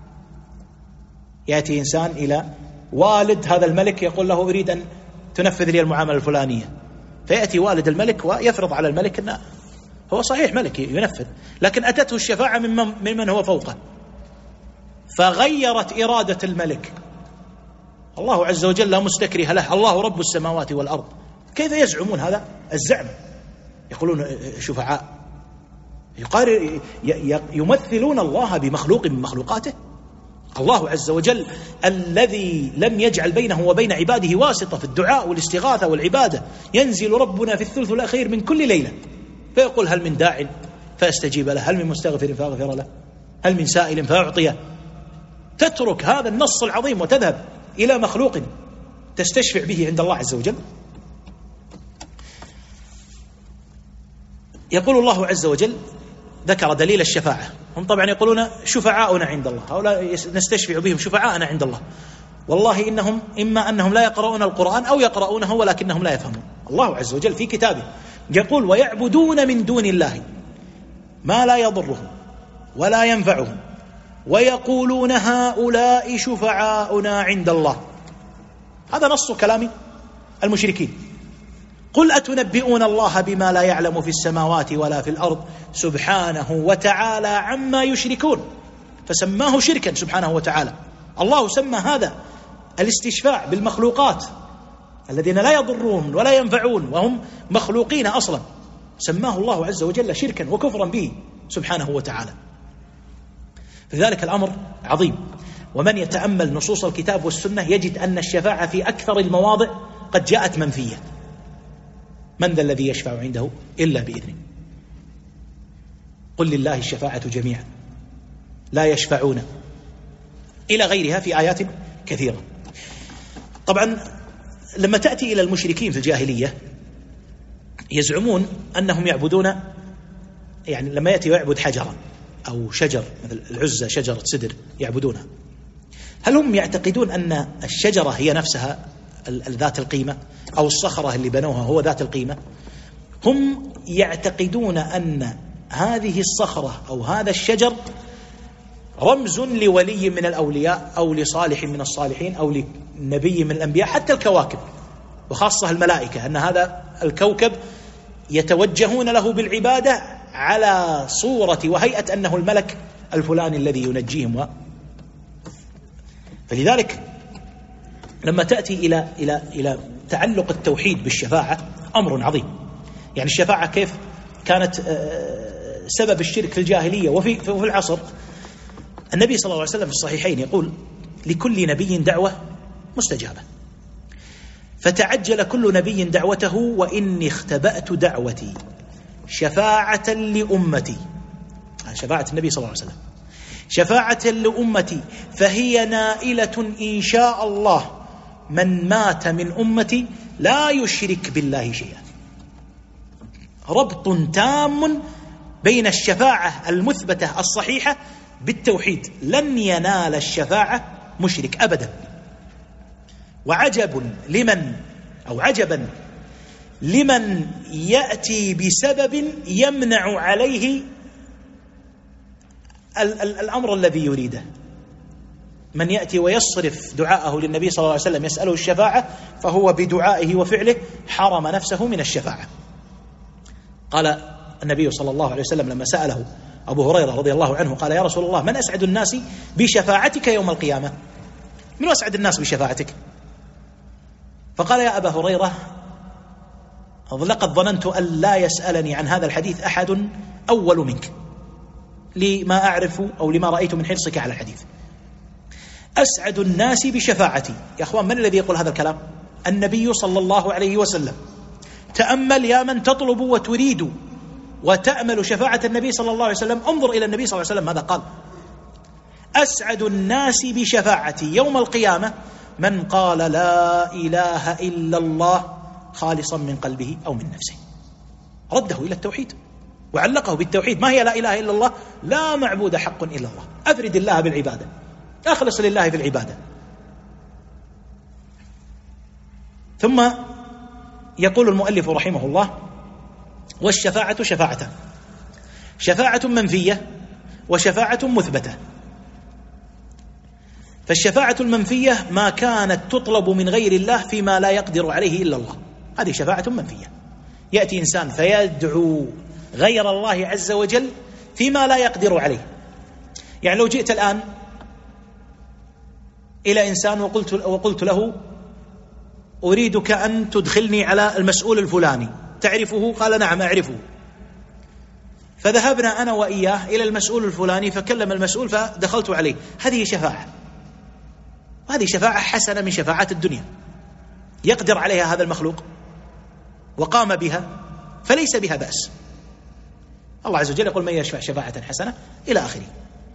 [SPEAKER 1] يأتي إنسان إلى والد هذا الملك يقول له: أريد أن تنفذ لي المعاملة الفلانية، فيأتي والد الملك ويفرض على الملك أنه هو صحيح ملك ينفذ، لكن أتته الشفاعة ممن هو فوقه، فغيرت إرادة الملك. الله عز وجل لا مستكره له، الله رب السماوات والأرض. كيف يزعمون هذا الزعم؟ يقولون شفعاء، يمثلون الله بمخلوق من مخلوقاته. الله عز وجل الذي لم يجعل بينه وبين عباده واسطة في الدعاء والاستغاثة والعبادة، ينزل ربنا في الثلث الأخير من كل ليلة فيقول: هل من داع فاستجيب له، هل من مستغفر فاغفر له، هل من سائل فاعطيه. تترك هذا النص العظيم وتذهب إلى مخلوق تستشفع به عند الله عز وجل. يقول الله عز وجل، ذكر دليل الشفاعة. هم طبعا يقولون شفعاؤنا عند الله، هؤلاء نستشفع بهم شفعاءنا عند الله. والله إنهم إما أنهم لا يقرؤون القرآن أو يقرؤونه ولكنهم لا يفهمون. الله عز وجل في كتابه يقول: ويعبدون من دون الله ما لا يضرهم ولا ينفعهم ويقولون هؤلاء شفعاؤنا عند الله. هذا نص كلام المشركين. قل أتنبئون الله بما لا يعلم في السماوات ولا في الأرض سبحانه وتعالى عما يشركون. فسماه شركا سبحانه وتعالى. الله سمى هذا الاستشفاع بالمخلوقات الذين لا يضرون ولا ينفعون وهم مخلوقين أصلا، سماه الله عز وجل شركا وكفرا به سبحانه وتعالى. فذلك الأمر عظيم. ومن يتأمل نصوص الكتاب والسنة يجد أن الشفاعة في أكثر المواضع قد جاءت منفية. من ذا الذي يشفع عنده إلا بإذنه، قل لله الشفاعة جميعا لا يشفعون، إلى غيرها في آيات كثيرة. طبعا لما تأتي إلى المشركين في الجاهلية يزعمون أنهم يعبدون، يعني لما يأتي ويعبد حجرا أو شجر مثل العزة شجرة سدر يعبدونها، هل هم يعتقدون أن الشجرة هي نفسها ذات القيمة أو الصخرة اللي بنوها هو ذات القيمة؟ هم يعتقدون أن هذه الصخرة أو هذا الشجر رمز لولي من الأولياء أو لصالح من الصالحين أو لنبي من الأنبياء، حتى الكواكب وخاصة الملائكة، أن هذا الكوكب يتوجهون له بالعبادة على صورة وهيئة أنه الملك الفلاني الذي ينجيهم. فلذلك لما تأتي إلى تعلق التوحيد بالشفاعة أمر عظيم. يعني الشفاعة كيف كانت سبب الشرك في الجاهلية وفي العصر. النبي صلى الله عليه وسلم في الصحيحين يقول لكل نبي دعوة مستجابة، فتعجل كل نبي دعوته وإني اختبأت دعوتي شفاعة لأمتي. شفاعة النبي صلى الله عليه وسلم شفاعة لأمتي فهي نائلة إن شاء الله من مات من أمتي لا يشرك بالله شيئا. ربط تام بين الشفاعة المثبتة الصحيحة بالتوحيد، لن ينال الشفاعة مشرك أبدا. وعجبا لمن يأتي بسبب يمنع عليه الأمر الذي يريده. من يأتي ويصرف دعاءه للنبي صلى الله عليه وسلم يسأله الشفاعة فهو بدعائه وفعله حرم نفسه من الشفاعة. قال النبي صلى الله عليه وسلم لما سأله أبو هريرة رضي الله عنه قال يا رسول الله من أسعد الناس بشفاعتك يوم القيامة؟ من أسعد الناس بشفاعتك؟ فقال يا أبا هريرة لقد ظننت أن لا يسألني عن هذا الحديث أحد أول منك لما أعرف أو لما رأيت من حرصك على الحديث. أسعد الناس بشفاعتي. يا أخوان من الذي يقول هذا الكلام؟ النبي صلى الله عليه وسلم. تأمل يا من تطلب وتريد وتأمل شفاعة النبي صلى الله عليه وسلم، انظر إلى النبي صلى الله عليه وسلم ماذا قال. أسعد الناس بشفاعتي يوم القيامة من قال لا إله إلا الله خالصا من قلبه أو من نفسه. رده إلى التوحيد وعلقه بالتوحيد. ما هي لا إله إلا الله؟ لا معبود حق إلا الله. أفرد الله بالعبادة، أخلص لله في العبادة. ثم يقول المؤلف رحمه الله والشفاعة شفاعتان، شفاعة منفية وشفاعة مثبتة. فالشفاعة المنفية ما كانت تطلب من غير الله فيما لا يقدر عليه إلا الله، هذه شفاعة منفية. يأتي إنسان فيدعو غير الله عز وجل فيما لا يقدر عليه. يعني لو جئت الآن إلى إنسان وقلت له أريدك أن تدخلني على المسؤول الفلاني، تعرفه؟ قال نعم أعرفه. فذهبنا أنا وإياه إلى المسؤول الفلاني فكلم المسؤول فدخلت عليه، هذه شفاعة، وهذه شفاعة حسنة من شفاعات الدنيا يقدر عليها هذا المخلوق وقام بها فليس بها بأس. الله عز وجل يقول من يشفع شفاعة حسنة إلى آخره.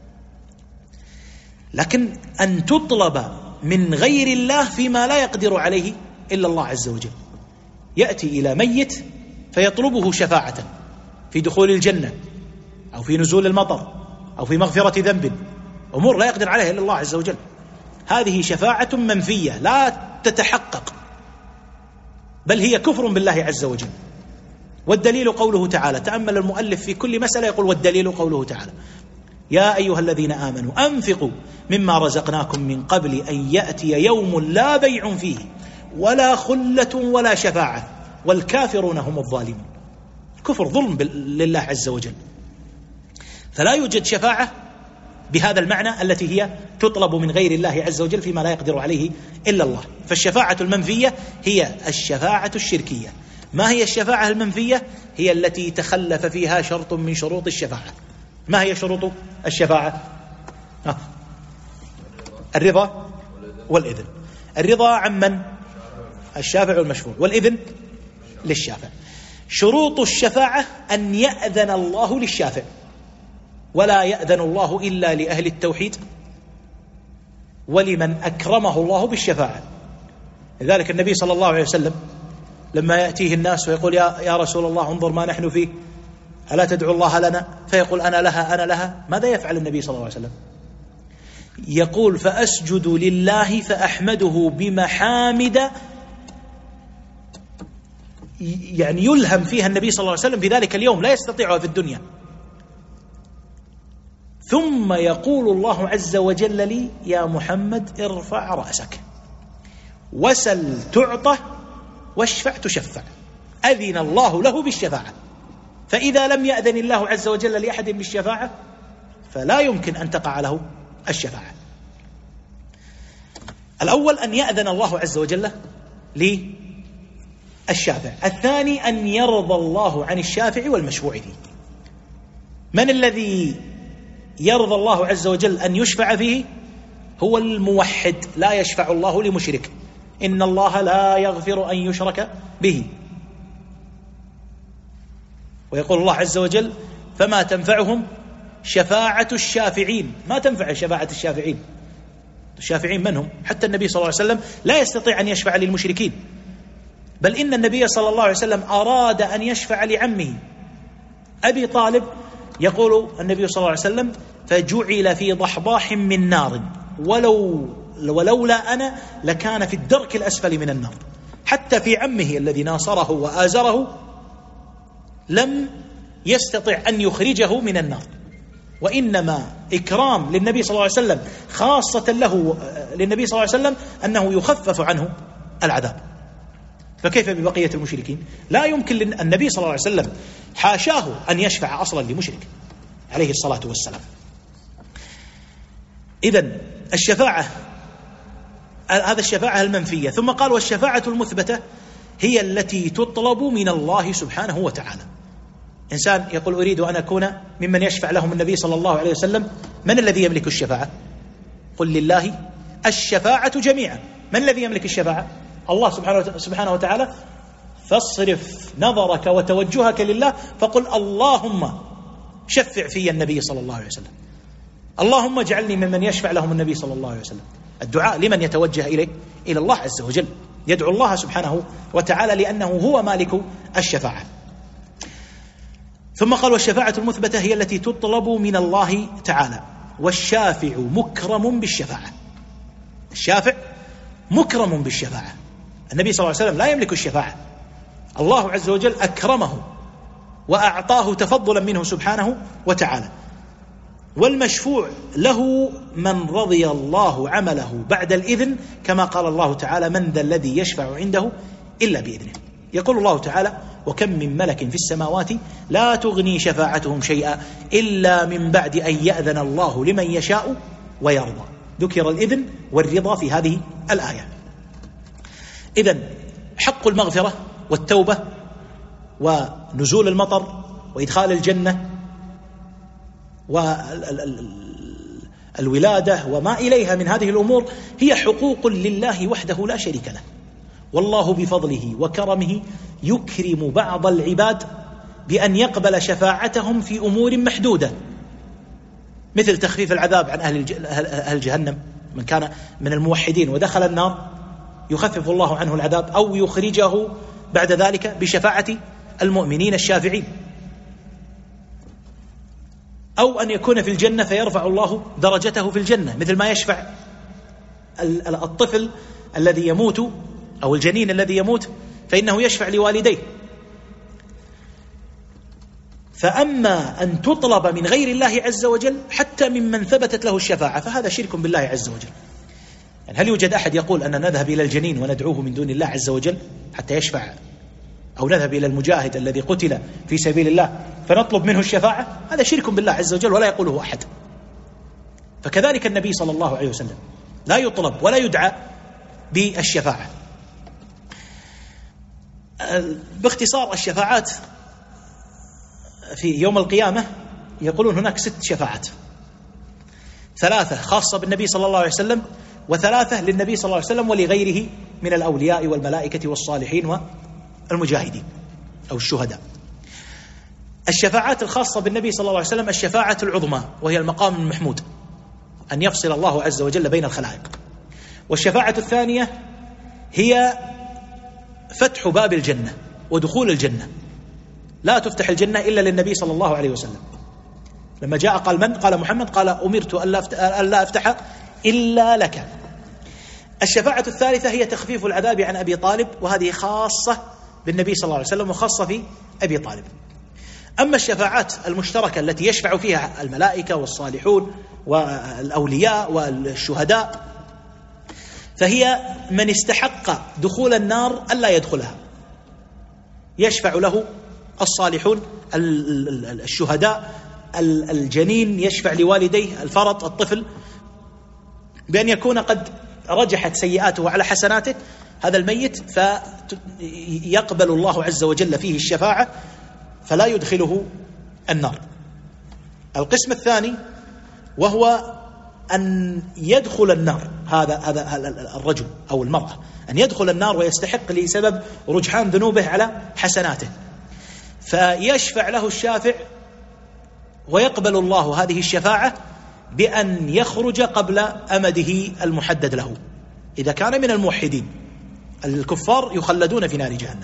[SPEAKER 1] لكن أن تطلب من غير الله فيما لا يقدر عليه إلا الله عز وجل. يأتي إلى ميت فيطلبه شفاعة في دخول الجنة أو في نزول المطر أو في مغفرة ذنب، أمور لا يقدر عليها إلا الله عز وجل. هذه شفاعة منفية لا تتحقق، بل هي كفر بالله عز وجل. والدليل قوله تعالى. تأمل المؤلف في كل مسألة يقول والدليل قوله تعالى يا أيها الذين آمنوا أنفقوا مما رزقناكم من قبل أن يأتي يوم لا بيع فيه ولا خلة ولا شفاعة والكافرون هم الظالمون. كفر ظلم لله عز وجل. فلا يوجد شفاعة بهذا المعنى التي هي تطلب من غير الله عز وجل فيما لا يقدر عليه إلا الله. فالشفاعة المنفية هي الشفاعة الشركية. ما هي الشفاعة المنفية؟ هي التي تخلف فيها شرط من شروط الشفاعة. ما هي شروط الشفاعة؟ الرضا والإذن. الرضا عمن؟ الشافع والمشفوع، والإذن للشافع. شروط الشفاعة أن يأذن الله للشافع، ولا يأذن الله إلا لأهل التوحيد ولمن أكرمه الله بالشفاعة. لذلك النبي صلى الله عليه وسلم لما يأتيه الناس ويقول يا رسول الله انظر ما نحن فيه، ألا تدعو الله لنا؟ فيقول أنا لها أنا لها. ماذا يفعل النبي صلى الله عليه وسلم؟ يقول فأسجد لله فأحمده بمحامد يعني يلهم فيها النبي صلى الله عليه وسلم في ذلك اليوم لا يستطيعها في الدنيا. ثم يقول الله عز وجل لي يا محمد ارفع رأسك وسل تعطى واشفع تشفع. أذن الله له بالشفاعة. فإذا لم يأذن الله عز وجل لأحد بالشفاعة فلا يمكن أن تقع له الشفاعة. الأول أن يأذن الله عز وجل للشافع. الثاني أن يرضى الله عن الشافع والمشفوع فيه. من الذي يرضى الله عز وجل أن يشفع فيه؟ هو الموحد. لا يشفع الله لمشرك، إن الله لا يغفر أن يشرك به. ويقول الله عز وجل فما تنفعهم شفاعة الشافعين. ما تنفع شفاعة الشافعين. الشافعين من هم؟ حتى النبي صلى الله عليه وسلم لا يستطيع أن يشفع للمشركين، بل إن النبي صلى الله عليه وسلم أراد أن يشفع لعمه أبي طالب. يقول النبي صلى الله عليه وسلم فجعل في ضحضاح من نار ولولا أنا لكان في الدرك الأسفل من النار. حتى في عمه الذي ناصره وآزره لم يستطع أن يخرجه من النار. وإنما إكرام للنبي صلى الله عليه وسلم خاصة له للنبي صلى الله عليه وسلم أنه يخفف عنه العذاب. فكيف ببقية المشركين؟ لا يمكن النبي صلى الله عليه وسلم حاشاه أن يشفع أصلا لمشرك عليه الصلاة والسلام. إذن الشفاعة هذا الشفاعة المنفية. ثم قال والشفاعة المثبتة هي التي تطلب من الله سبحانه وتعالى. إنسان يقول أريد أن أكون ممن يشفع لهم النبي صلى الله عليه وسلم. من الذي يملك الشفاعة؟ قل لله الشفاعة جميعا. من الذي يملك الشفاعة؟ الله سبحانه وتعالى. فاصرف نظرك وتوجهك لله فقل اللهم شفع في النبي صلى الله عليه وسلم، اللهم اجعلني ممن يشفع لهم النبي صلى الله عليه وسلم. الدعاء لمن يتوجه إليه؟ إلى الله عز وجل. يدعو الله سبحانه وتعالى لأنه هو مالك الشفاعة. ثم قال والشفاعة المثبتة هي التي تطلب من الله تعالى. والشافع مكرم بالشفاعة. الشافع مكرم بالشفاعة. النبي صلى الله عليه وسلم لا يملك الشفاعة، الله عز وجل أكرمه وأعطاه تفضلا منه سبحانه وتعالى. والمشفوع له من رضي الله عمله بعد الإذن، كما قال الله تعالى من ذا الذي يشفع عنده إلا بإذنه. يقول الله تعالى وكم من ملك في السماوات لا تغني شفاعتهم شيئا إلا من بعد أن يأذن الله لمن يشاء ويرضى. ذكر الإذن والرضا في هذه الآية. إذن حق المغفرة والتوبة ونزول المطر وإدخال الجنة والولادة وما إليها من هذه الأمور هي حقوق لله وحده لا شريك له. والله بفضله وكرمه يكرم بعض العباد بأن يقبل شفاعتهم في أمور محدودة، مثل تخفيف العذاب عن أهل جهنم. من كان من الموحدين ودخل النار يخفف الله عنه العذاب أو يخرجه بعد ذلك بشفاعة المؤمنين الشافعين. أو أن يكون في الجنة فيرفع الله درجته في الجنة، مثل ما يشفع الطفل الذي يموت أو الجنين الذي يموت فإنه يشفع لوالديه. فأما أن تطلب من غير الله عز وجل حتى ممن ثبتت له الشفاعة فهذا شرك بالله عز وجل. يعني هل يوجد أحد يقول أن نذهب إلى الجنين وندعوه من دون الله عز وجل حتى يشفع، أو نذهب إلى المجاهد الذي قتل في سبيل الله فنطلب منه الشفاعة؟ هذا شرك بالله عز وجل ولا يقوله أحد. فكذلك النبي صلى الله عليه وسلم لا يطلب ولا يدعى بالشفاعة. باختصار الشفاعات في يوم القيامة يقولون هناك 6 شفاعات، 3 خاصة بالنبي صلى الله عليه وسلم، و3 للنبي صلى الله عليه وسلم ولغيره من الأولياء والملائكة والصالحين والمجاهدين أو الشهداء. الشفاعات الخاصة بالنبي صلى الله عليه وسلم الشفاعة العظمى، وهي المقام المحمود، أن يفصل الله عز وجل بين الخلائق. والشفاعة الثانية هي فتح باب الجنة ودخول الجنة، لا تفتح الجنة إلا للنبي صلى الله عليه وسلم. لما جاء قال من؟ قال محمد، قال أمرت ألا أفتح إلا لك. الشفاعة الثالثة هي تخفيف العذاب عن أبي طالب، وهذه خاصة بالنبي صلى الله عليه وسلم وخاصة في أبي طالب. أما الشفاعات المشتركة التي يشفع فيها الملائكة والصالحون والأولياء والشهداء فهي من استحق دخول النار ألا يدخلها، يشفع له الصالحون الشهداء، الجنين يشفع لوالديه، الفرط الطفل، بأن يكون قد رجحت سيئاته على حسناته هذا الميت، فيقبل الله عز وجل فيه الشفاعة فلا يدخله النار. القسم الثاني وهو أن يدخل النار هذا الرجل أو المرأة، أن يدخل النار ويستحق لسبب رجحان ذنوبه على حسناته، فيشفع له الشافع ويقبل الله هذه الشفاعة بأن يخرج قبل أمده المحدد له إذا كان من الموحدين. الكفار يخلدون في نار جهنم.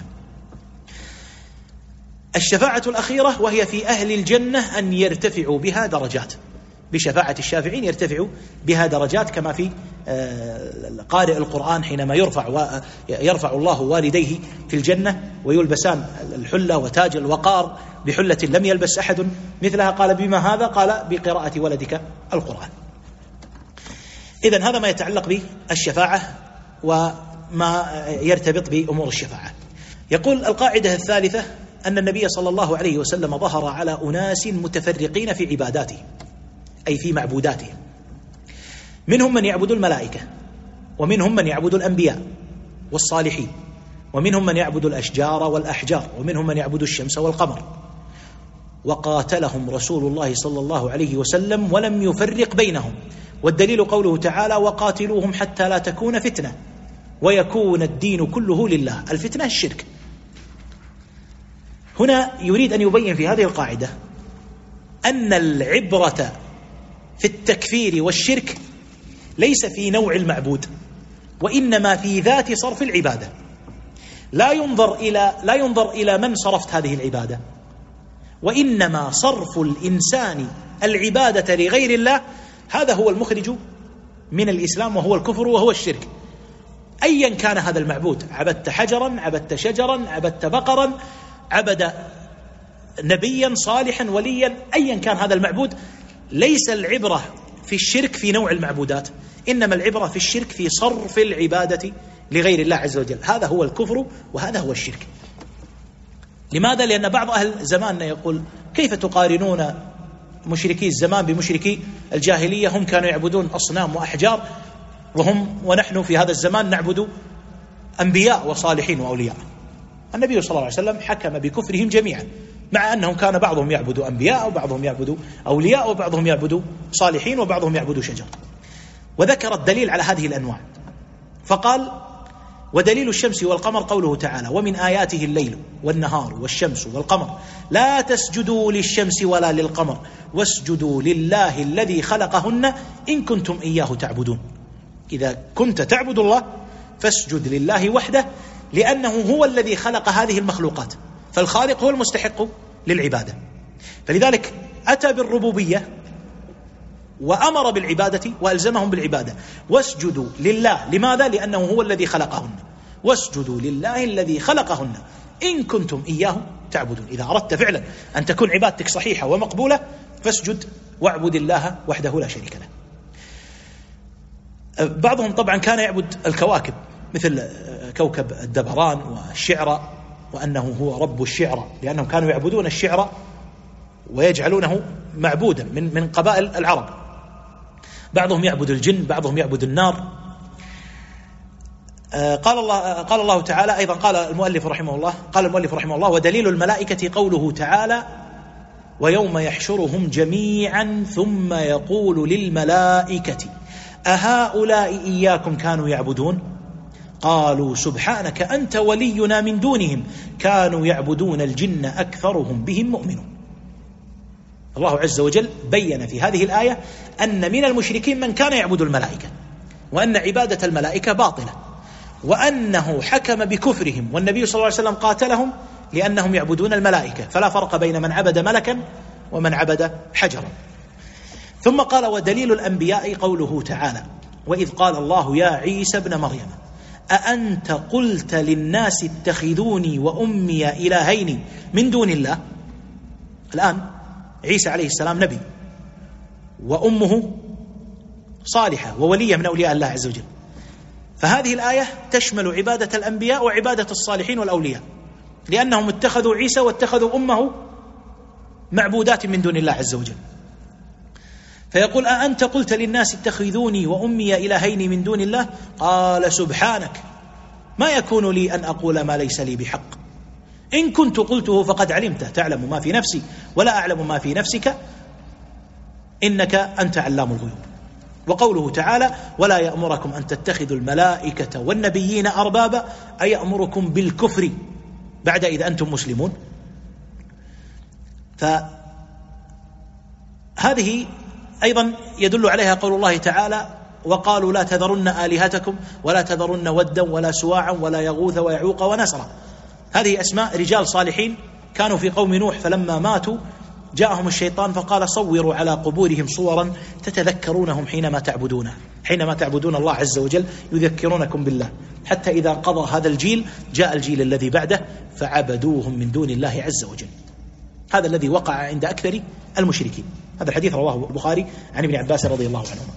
[SPEAKER 1] الشفاعة الأخيرة وهي في أهل الجنة أن يرتفعوا بها درجات، بشفاعة الشافعين يرتفعوا بها درجات، كما في قارئ القرآن حينما يرفع الله والديه في الجنة ويلبسان الحلة وتاج الوقار بحلة لم يلبس أحد مثلها، قال بما هذا؟ قال بقراءة ولدك القرآن. إذن هذا ما يتعلق بالشفاعة وما يرتبط بأمور الشفاعة. يقول القاعدة الثالثة أن النبي صلى الله عليه وسلم ظهر على أناس متفرقين في عباداته، أي في معبوداته، منهم من يعبد الملائكة، ومنهم من يعبد الأنبياء والصالحين، ومنهم من يعبد الأشجار والأحجار، ومنهم من يعبد الشمس والقمر، وقاتلهم رسول الله صلى الله عليه وسلم ولم يفرق بينهم. والدليل قوله تعالى: وقاتلوهم حتى لا تكون فتنة ويكون الدين كله لله. الفتنة الشرك. هنا يريد أن يبين في هذه القاعدة أن العبرة في التكفير والشرك ليس في نوع المعبود، وإنما في ذات صرف العبادة. لا ينظر إلى من صرفت هذه العبادة، وإنما صرف الإنسان العبادة لغير الله هذا هو المخرج من الإسلام، وهو الكفر وهو الشرك. أيا كان هذا المعبود، عبدت حجرا، عبدت شجرا، عبدت بقرا، عبد نبيا صالحا وليا، أيا كان هذا المعبود، ليس العبرة في الشرك في نوع المعبودات، إنما العبرة في الشرك في صرف العبادة لغير الله عز وجل. هذا هو الكفر وهذا هو الشرك. لماذا؟ لأن بعض أهل زماننا يقول: كيف تقارنون مشركي الزمان بمشركي الجاهلية؟ هم كانوا يعبدون أصنام وأحجار، ونحن في هذا الزمان نعبد أنبياء وصالحين وأولياء. النبي صلى الله عليه وسلم حكم بكفرهم جميعا، مع أنهم كان بعضهم يعبد أنبياء، وبعضهم يعبد أولياء، وبعضهم يعبد صالحين، وبعضهم يعبد شجر. وذكر الدليل على هذه الأنواع فقال: ودليل الشمس والقمر قوله تعالى: ومن آياته الليل والنهار والشمس والقمر لا تسجدوا للشمس ولا للقمر واسجدوا لله الذي خلقهن إن كنتم إياه تعبدون. إذا كنت تعبد الله فاسجد لله وحده، لأنه هو الذي خلق هذه المخلوقات، فالخالق هو المستحق للعبادة. فلذلك أتى بالربوبية وأمر بالعبادة وألزمهم بالعبادة. واسجدوا لله، لماذا؟ لأنه هو الذي خلقهن. واسجدوا لله الذي خلقهن إن كنتم إياه تعبدون. إذا أردت فعلا أن تكون عبادتك صحيحة ومقبولة فاسجد واعبد الله وحده لا شريك له. بعضهم طبعا كان يعبد الكواكب مثل كوكب الدبران والشعرى، وأنه هو رب الشعرى، لأنهم كانوا يعبدون الشعرى ويجعلونه معبودا من قبائل العرب. بعضهم يعبد الجن، بعضهم يعبد النار. قال الله تعالى أيضا، قال المؤلف رحمه الله ودليل الملائكة قوله تعالى ويوم يحشرهم جميعا ثم يقول للملائكة أهؤلاء إياكم كانوا يعبدون قالوا سبحانك أنت ولينا من دونهم كانوا يعبدون الجن أكثرهم بهم مؤمنون. الله عز وجل بين في هذه الآية أن من المشركين من كان يعبد الملائكة، وأن عبادة الملائكة باطلة، وأنه حكم بكفرهم، والنبي صلى الله عليه وسلم قاتلهم لأنهم يعبدون الملائكة، فلا فرق بين من عبد ملكا ومن عبد حجرا. ثم قال ودليل الأنبياء قوله تعالى وإذ قال الله يا عيسى ابن مريم أأنت قلت للناس اتخذوني وأمي إلهين من دون الله. الآن عيسى عليه السلام نبي، وأمه صالحة وولية من أولياء الله عز وجل، فهذه الآية تشمل عبادة الأنبياء وعبادة الصالحين والأولياء، لأنهم اتخذوا عيسى واتخذوا أمه معبودات من دون الله عز وجل. فيقول أأنت قلت للناس اتخذوني وأمي إلهين من دون الله قال سبحانك ما يكون لي أن أقول ما ليس لي بحق إن كنت قلته فقد علمت تعلم ما في نفسي ولا أعلم ما في نفسك إنك أنت علام الغيوب. وقوله تعالى ولا يأمركم أن تتخذوا الملائكة والنبيين أربابا أيأمركم بالكفر بعد إذا أنتم مسلمون. فهذه أيضا يدل عليها قول الله تعالى وقالوا لا تذرن آلهتكم ولا تذرن ودا ولا سواعا ولا يغوث ويعوق ونسرا. هذه أسماء رجال صالحين كانوا في قوم نوح، فلما ماتوا جاءهم الشيطان فقال صوروا على قبورهم صورا تتذكرونهم حينما تعبدون الله عز وجل يذكرونكم بالله، حتى إذا قضى هذا الجيل جاء الجيل الذي بعده فعبدوهم من دون الله عز وجل. هذا الذي وقع عند أكثر المشركين. هذا الحديث رواه البخاري عن ابن عباس رضي الله عنهما.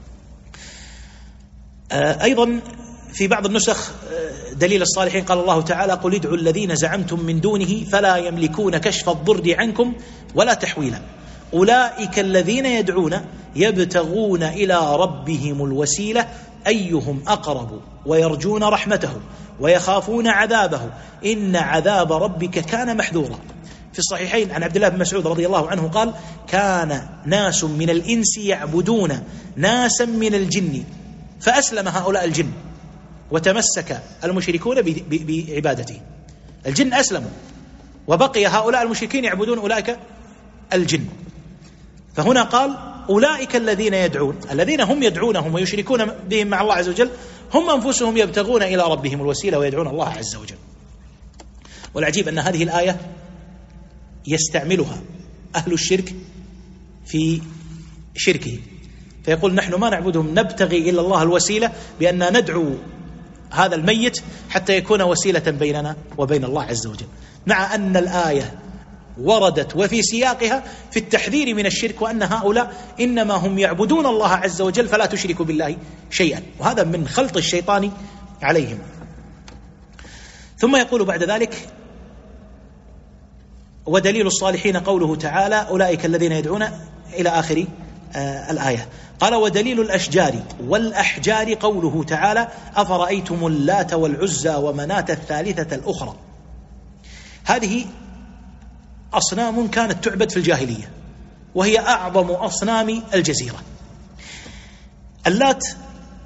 [SPEAKER 1] أيضا في بعض النسخ دليل الصالحين قال الله تعالى قل ادعوا الذين زعمتم من دونه فلا يملكون كشف الضر عنكم ولا تحويلا أولئك الذين يدعون يبتغون إلى ربهم الوسيلة أيهم أقرب ويرجون رحمته ويخافون عذابه إن عذاب ربك كان محذورا. في الصحيحين عن عبد الله بن مسعود رضي الله عنه قال كان ناس من الإنس يعبدون ناسا من الجن فأسلم هؤلاء الجن وتمسك المشركون بعبادته. الجن أسلموا وبقي هؤلاء المشركين يعبدون أولئك الجن. فهنا قال أولئك الذين يدعون، الذين هم يدعونهم ويشركون بهم مع الله عز وجل هم أنفسهم يبتغون إلى ربهم الوسيلة ويدعون الله عز وجل. والعجيب أن هذه الآية يستعملها أهل الشرك في شركه، فيقول نحن ما نعبدهم نبتغي إلا الله الوسيلة بأن ندعو هذا الميت حتى يكون وسيلة بيننا وبين الله عز وجل، مع أن الآية وردت وفي سياقها في التحذير من الشرك وأن هؤلاء إنما هم يعبدون الله عز وجل فلا تشركوا بالله شيئا، وهذا من خلط الشيطان عليهم. ثم يقول بعد ذلك ودليل الصالحين قوله تعالى أولئك الذين يدعون إلى آخر الآية. قال ودليل الأشجار والأحجار قوله تعالى أفرأيتم اللات والعزى ومناة الثالثة الأخرى. هذه أصنام كانت تعبد في الجاهلية وهي أعظم أصنام الجزيرة. اللات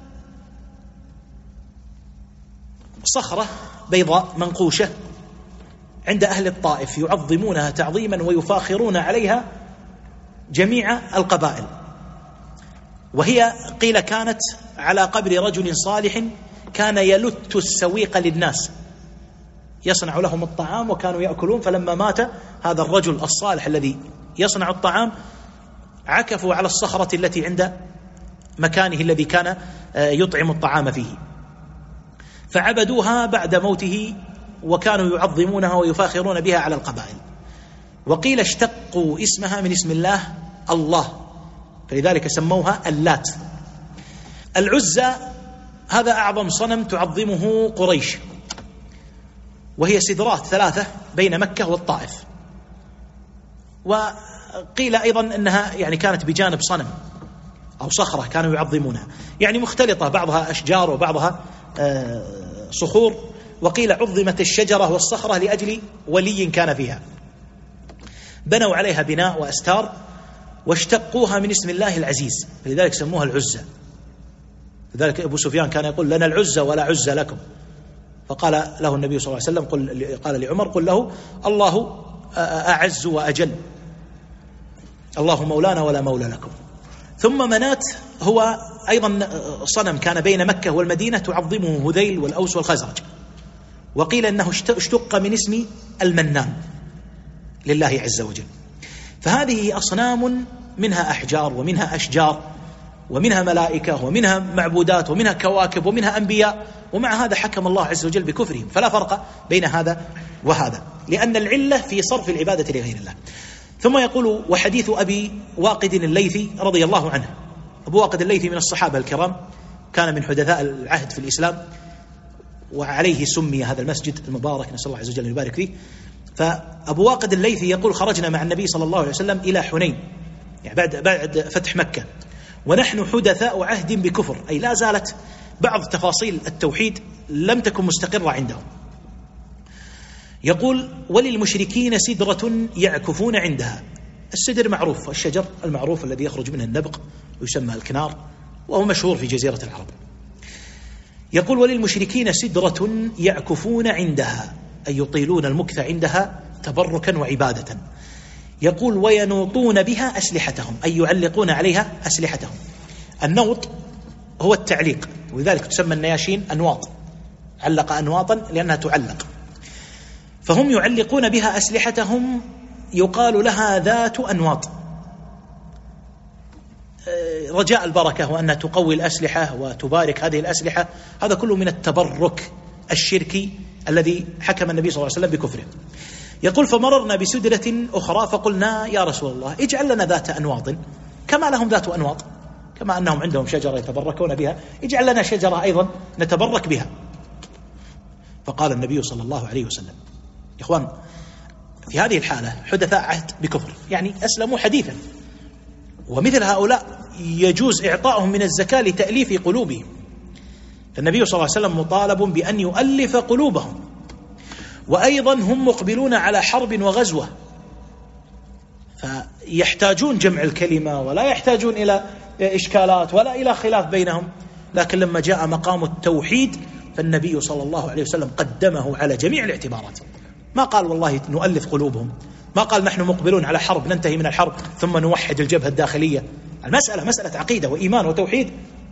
[SPEAKER 1] صخرة بيضاء منقوشة عند أهل الطائف يعظمونها تعظيما ويفاخرون عليها جميع القبائل، وهي قيل كانت على قبر رجل صالح كان يلت السويق للناس يصنع لهم الطعام وكانوا يأكلون، فلما مات هذا الرجل الصالح الذي يصنع الطعام عكفوا على الصخرة التي عند مكانه الذي كان يطعم الطعام فيه فعبدوها بعد موته وكانوا يعظمونها ويفاخرون بها على القبائل. وقيل اشتقوا اسمها من اسم الله فلذلك سموها اللات. العزى هذا أعظم صنم تعظمه قريش، وهي سدرات 3 بين مكة والطائف، وقيل أيضا أنها يعني كانت بجانب صنم أو صخرة كانوا يعظمونها، يعني مختلطة، بعضها أشجار وبعضها صخور، وقيل عظمت الشجرة والصخرة لأجل ولي كان فيها، بنوا عليها بناء وأستار واشتقوها من اسم الله العزيز، فلذلك سموها العزة. لذلك أبو سفيان كان يقول لنا العزة ولا عزة لكم، فقال له النبي صلى الله عليه وسلم قال لعمر قل له الله أعز وأجل، الله مولانا ولا مولى لكم. ثم منات هو أيضا صنم كان بين مكة والمدينة تعظمه هذيل والأوس والخزرج، وقيل أنه اشتق من اسم المنان لله عز وجل. فهذه أصنام منها أحجار ومنها أشجار ومنها ملائكة ومنها معبودات ومنها كواكب ومنها أنبياء، ومع هذا حكم الله عز وجل بكفرهم. فلا فرق بين هذا وهذا، لأن العلة في صرف العبادة لغير الله. ثم يقول وحديث أبي واقد الليثي رضي الله عنه. أبو واقد الليثي من الصحابة الكرام، كان من حدثاء العهد في الإسلام، وعليه سمي هذا المسجد المبارك، نسأل الله عز وجل يبارك فيه. فأبو واقد الليثي يقول خرجنا مع النبي صلى الله عليه وسلم إلى حنين، يعني بعد فتح مكة، ونحن حدثاء عهد بكفر، أي لا زالت بعض تفاصيل التوحيد لم تكن مستقرة عندهم. يقول وللمشركين سدرة يعكفون عندها. السدر معروف، الشجر المعروف الذي يخرج منه النبق ويسمى الكنار، وهو مشهور في جزيرة العرب. يقول وللمشركين سدرة يعكفون عندها، أي يطيلون المكث عندها تبركا وعبادة. يقول وينوطون بها أسلحتهم، أي يعلقون عليها أسلحتهم. النوط هو التعليق، ولذلك تسمى النياشين أنواط، علق أنواطا لأنها تعلق. فهم يعلقون بها أسلحتهم، يقال لها ذات أنواط، رجاء البركة وأنها تقوي الأسلحة وتبارك هذه الأسلحة. هذا كله من التبرك الشركي الذي حكم النبي صلى الله عليه وسلم بكفره. يقول فمررنا بسدرة أخرى فقلنا يا رسول الله اجعل لنا ذات أنواط كما لهم ذات أنواط، كما أنهم عندهم شجرة يتبركون بها، اجعل لنا شجرة أيضا نتبرك بها. فقال النبي صلى الله عليه وسلم يا إخوان، في هذه الحالة حدثاء عهد بكفر، يعني أسلموا حديثا، ومثل هؤلاء يجوز إعطائهم من الزكاة لتأليف قلوبهم. فالنبي صلى الله عليه وسلم مطالب بأن يؤلف قلوبهم، وأيضا هم مقبلون على حرب وغزوة، فيحتاجون جمع الكلمة ولا يحتاجون إلى إشكالات ولا إلى خلاف بينهم. لكن لما جاء مقام التوحيد فالنبي صلى الله عليه وسلم قدمه على جميع الاعتبارات، ما قال والله نؤلف قلوبهم، ما قال نحن مقبلون على حرب ننتهي من الحرب ثم نوحد الجبهة الداخلية. المسألة مسألة عقيدة وإيمان وتوحيد.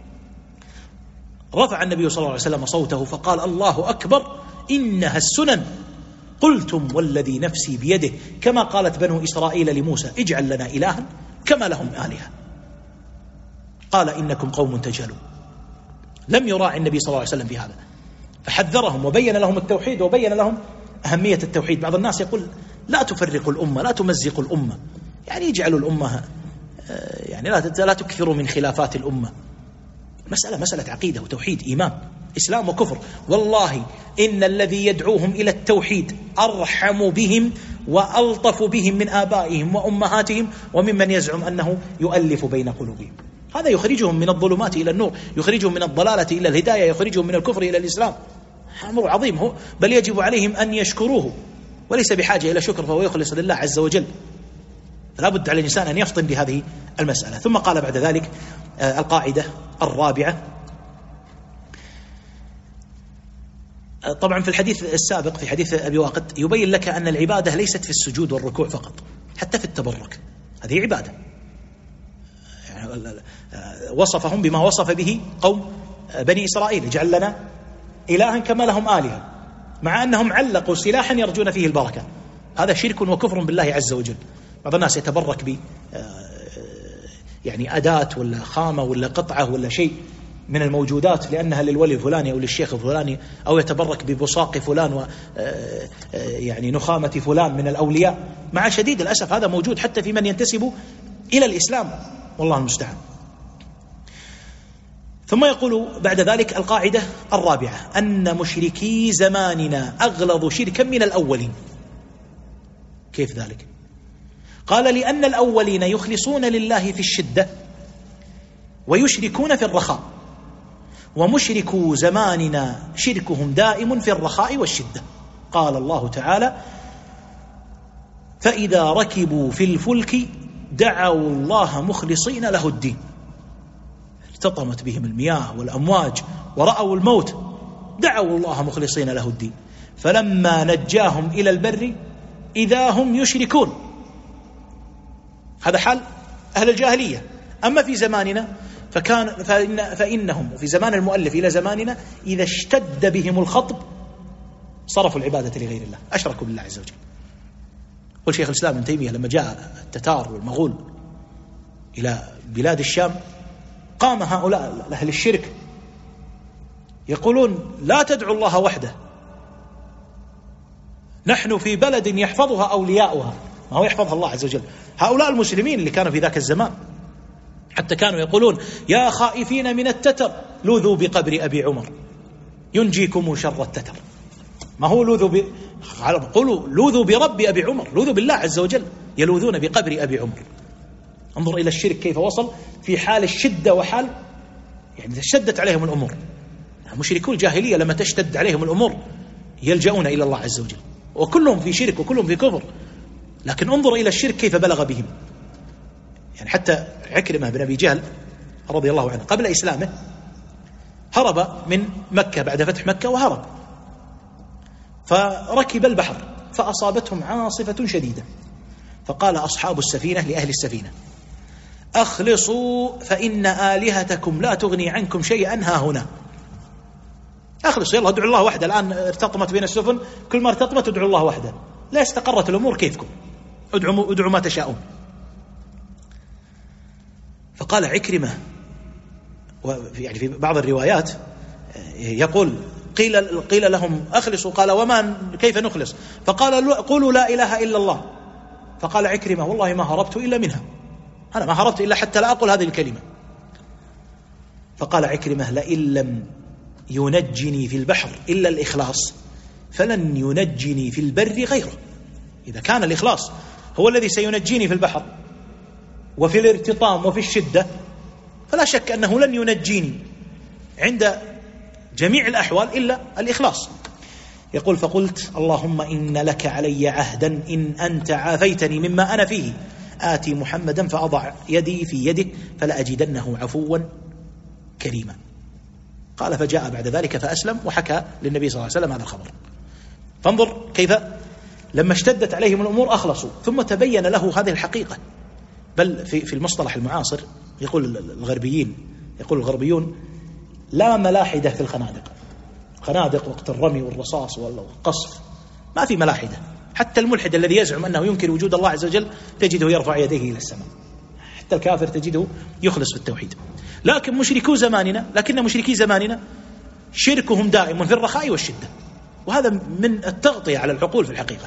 [SPEAKER 1] رفع النبي صلى الله عليه وسلم صوته فقال الله أكبر إنها السنن، قلتم والذي نفسي بيده، كما قالت بنو إسرائيل لموسى اجعل لنا إلها كما لهم آلهة، قال إنكم قوم تجهلون. لم يراعي النبي صلى الله عليه وسلم بهذا، فحذرهم وبين لهم التوحيد وبين لهم أهمية التوحيد. بعض الناس يقول لا تفرقوا الأمة، لا تمزقوا الأمة، يعني يجعلوا الأمة، يعني لا تكثروا من خلافات الأمة. مسألة عقيدة وتوحيد، إيمان، إسلام وكفر. والله إن الذي يدعوهم إلى التوحيد أرحم بهم وألطف بهم من آبائهم وأمهاتهم وممن يزعم أنه يؤلف بين قلوبهم. هذا يخرجهم من الظلمات إلى النور، يخرجهم من الضلالة إلى الهداية، يخرجهم من الكفر إلى الإسلام. أمر عظيم، بل يجب عليهم أن يشكروه، وليس بحاجة إلى شكر، فهو يخلص لله عز وجل. فلا بد على الإنسان أن يفطن بهذه المسألة. ثم قال بعد ذلك القاعدة الرابعة. طبعا في الحديث السابق في حديث أبي واقد يبين لك أن العبادة ليست في السجود والركوع فقط، حتى في التبرك هذه عبادة. يعني وصفهم بما وصف به قوم بني إسرائيل اجعل لنا إلها كما لهم آلهة، مع أنهم علقوا سلاحا يرجون فيه البركة. هذا شرك وكفر بالله عز وجل. بعض الناس يتبرك ب يعني أداة ولا خامة ولا قطعة ولا شيء من الموجودات لأنها للولي الفلاني أو للشيخ الفلاني، أو يتبرك ببصاق فلان و يعني نخامة فلان من الأولياء. مع شديد الأسف هذا موجود حتى في من ينتسب إلى الإسلام، والله المستعان. ثم يقول بعد ذلك القاعدة الرابعة أن مشركي زماننا أغلظ شركا من الأولين. كيف ذلك؟ قال لأن الأولين يخلصون لله في الشدة ويشركون في الرخاء، ومشركو زماننا شركهم دائم في الرخاء والشدة. قال الله تعالى: فإذا ركبوا في الفلك دعوا الله مخلصين له الدين. ارتطمت بهم المياه والأمواج ورأوا الموت، دعوا الله مخلصين له الدين، فلما نجاهم إلى البر إذا هم يشركون. هذا حال أهل الجاهلية. أما في زماننا فإنهم في زمان المؤلف إلى زماننا إذا اشتد بهم الخطب صرفوا العبادة لغير الله، أشركوا بالله عز وجل. قل شيخ الإسلام ابن تيمية لما جاء التتار والمغول إلى بلاد الشام قام هؤلاء أهل الشرك يقولون: لا تدعوا الله وحده، نحن في بلد يحفظها أولياؤها، ما هو يحفظها الله عز وجل. هؤلاء المسلمين اللي كانوا في ذاك الزمان حتى كانوا يقولون: يا خائفين من التتر لوذوا بقبر أبي عمر ينجيكم شر التتر. ما هو قولوا لوذوا برب أبي عمر، لوذوا بالله عز وجل، يلوذون بقبر أبي عمر. انظر إلى الشرك كيف وصل في حال الشدة وحال يعني اشتدت عليهم الأمور. مشركو الجاهلية لما تشتد عليهم الأمور يلجؤون إلى الله عز وجل، وكلهم في شرك وكلهم في كفر. لكن انظر إلى الشرك كيف بلغ بهم. يعني حتى عكرمة بن أبي جهل رضي الله عنه قبل إسلامه هرب من مكة بعد فتح مكة، وهرب فركب البحر فأصابتهم عاصفة شديدة، فقال أصحاب السفينة لأهل السفينة: أخلصوا فإن آلهتكم لا تغني عنكم شيئا ها هنا. أخلصوا، يلا ادعوا الله وحده. الآن ارتطمت بين السفن، كل ما ارتطمت ادعوا الله وحده، لا استقرت الأمور كيفكم، ادعوا ما تشاءون. فقال عكرمة، يعني في بعض الروايات يقول قيل لهم أخلصوا، قال: وما كيف نخلص؟ فقال: قولوا لا إله إلا الله. فقال عكرمة: والله ما هربت إلا منها، أنا ما هربت إلا حتى لا أقول هذه الكلمة. فقال عكرمة: لئن لم ينجني في البحر إلا الإخلاص فلن ينجني في البر غيره. إذا كان الإخلاص هو الذي سينجيني في البحر وفي الارتطام وفي الشدة، فلا شك أنه لن ينجيني عند جميع الأحوال إلا الإخلاص. يقول: فقلت اللهم إن لك علي عهدا إن أنت عافيتني مما أنا فيه آتي محمدا فأضع يدي في يده فلأجدنه عفوا كريما. قال: فجاء بعد ذلك فأسلم وحكى للنبي صلى الله عليه وسلم هذا الخبر. فانظر كيف لما اشتدت عليهم الأمور أخلصوا، ثم تبين له هذه الحقيقة. بل في المصطلح المعاصر يقول الغربيون: لا ملاحدة في الخنادق وقت الرمي والرصاص والقصف، ما في ملاحدة. حتى الملحد الذي يزعم أنه ينكر وجود الله عز وجل تجده يرفع يديه إلى السماء، حتى الكافر تجده يخلص في التوحيد. لكن مشركي زماننا شركهم دائم في الرخاء والشدة، وهذا من التغطية على العقول في الحقيقة.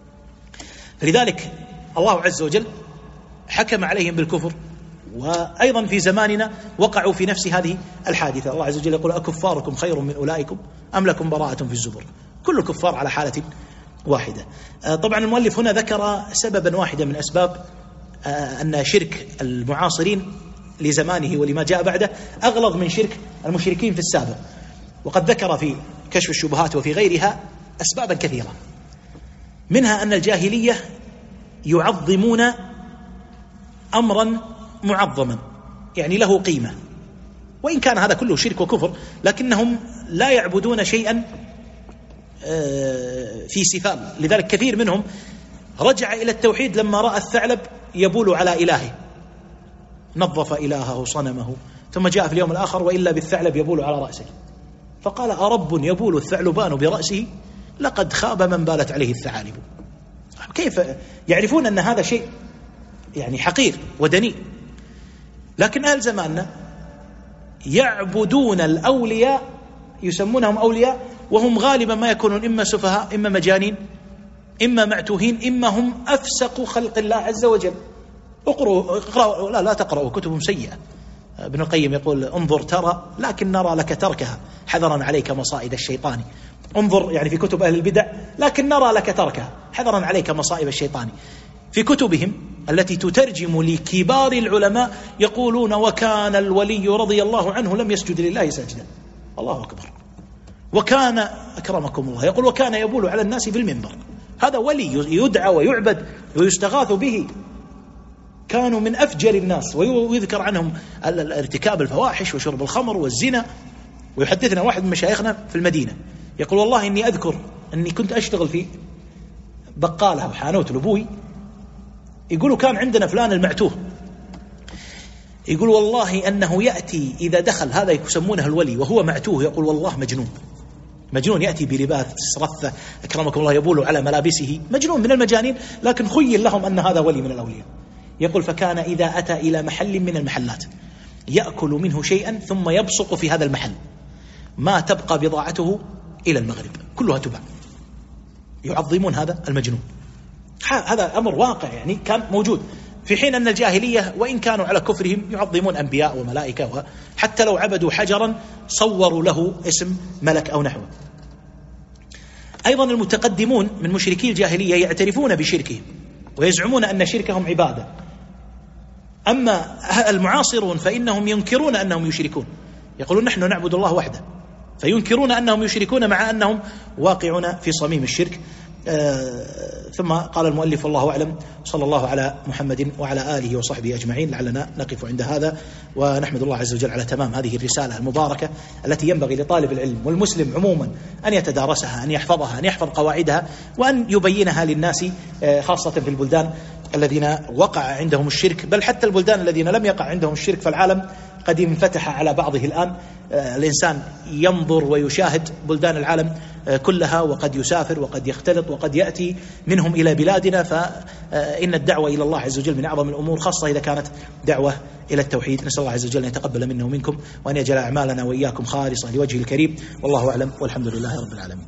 [SPEAKER 1] فلذلك الله عز وجل حكم عليهم بالكفر، وأيضا في زماننا وقعوا في نفس هذه الحادثة. الله عز وجل يقول: أكفاركم خير من أولئكم أم لكم براءة في الزبر. كل الكفار على حالة واحدة. طبعا المؤلف هنا ذكر سببا واحدا من أسباب أن شرك المعاصرين لزمانه ولما جاء بعده أغلظ من شرك المشركين في السابق، وقد ذكر في كشف الشبهات وفي غيرها أسبابا كثيرة، منها أن الجاهلية يعظمون أمرا معظما يعني له قيمة، وإن كان هذا كله شرك وكفر، لكنهم لا يعبدون شيئا في سفال. لذلك كثير منهم رجع إلى التوحيد لما رأى الثعلب يبول على إلهه، نظف إلهه صنمه، ثم جاء في اليوم الآخر: وإلا بالثعلب يبول على رأسه. فقال: أرب يبول الثعلبان برأسه لقد خاب من بالت عليه الثعالب. كيف يعرفون أن هذا شيء يعني حقير ودنيء؟ لكن أهل زماننا يعبدون الأولياء، يسمونهم أولياء، وهم غالبا ما يكونون إما سفهاء إما مجانين إما معتوهين إما هم أفسق خلق الله عز وجل. اقرأوا لا تقرأوا كتب سيئة. ابن القيم يقول: انظر ترى لكن نرى لك تركها حذرا عليك مصائد الشيطان. انظر يعني في كتب أهل البدع، لكن نرى لك تركها حذرا عليك مصائب الشيطان. في كتبهم التي تترجم لكبار العلماء يقولون وكان الولي رضي الله عنه لم يسجد لله سجدا. الله أكبر. وكان أكرمكم الله يقول وكان يبول على الناس بالمنبر. هذا ولي يدعى ويعبد ويستغاث به. كانوا من أفجر الناس، ويذكر عنهم ارتكاب الفواحش وشرب الخمر والزنا. ويحدثنا واحد من مشايخنا في المدينة يقول والله إني أذكر أني كنت أشتغل في بقالة وحانوت لأبوي، يقولوا كان عندنا فلان المعتوه، يقول والله أنه يأتي إذا دخل، هذا يسمونه الولي وهو معتوه، يقول والله مجنون يأتي بلباس رثة أكرمكم الله يبول على ملابسه، مجنون من المجانين، لكن خيل لهم أن هذا ولي من الأولياء. يقول فكان إذا أتى إلى محل من المحلات يأكل منه شيئا ثم يبصق في هذا المحل، ما تبقى بضاعته إلى المغرب كلها تباع. يعظمون هذا المجنون. هذا أمر واقع يعني كان موجود، في حين أن الجاهلية وإن كانوا على كفرهم يعظمون أنبياء وملائكة، حتى لو عبدوا حجرا صوروا له اسم ملك أو نحوه. أيضا المتقدمون من مشركي الجاهلية يعترفون بشركهم ويزعمون أن شركهم عبادة، أما المعاصرون فإنهم ينكرون أنهم يشركون، يقولون نحن نعبد الله وحده، فينكرون أنهم يشركون مع أنهم واقعون في صميم الشرك. ثم قال المؤلف والله أعلم، صلى الله على محمد وعلى آله وصحبه أجمعين. لعلنا نقف عند هذا، ونحمد الله عز وجل على تمام هذه الرسالة المباركة التي ينبغي لطالب العلم والمسلم عموما أن يتدارسها، أن يحفظها، أن يحفظ قواعدها، وأن يبينها للناس، خاصة في البلدان الذين وقع عندهم الشرك، بل حتى البلدان الذين لم يقع عندهم الشرك، فالعالم قد انفتح على بعضه الآن. الإنسان ينظر ويشاهد بلدان العالم كلها، وقد يسافر وقد يختلط وقد يأتي منهم إلى بلادنا، فإن الدعوة إلى الله عز وجل من أعظم الأمور، خاصة إذا كانت دعوة إلى التوحيد. نسأل الله عز وجل أن يتقبل منا ومنكم، وأن يجعل أعمالنا وإياكم خالصة لوجهه الكريم. والله أعلم، والحمد لله رب العالمين.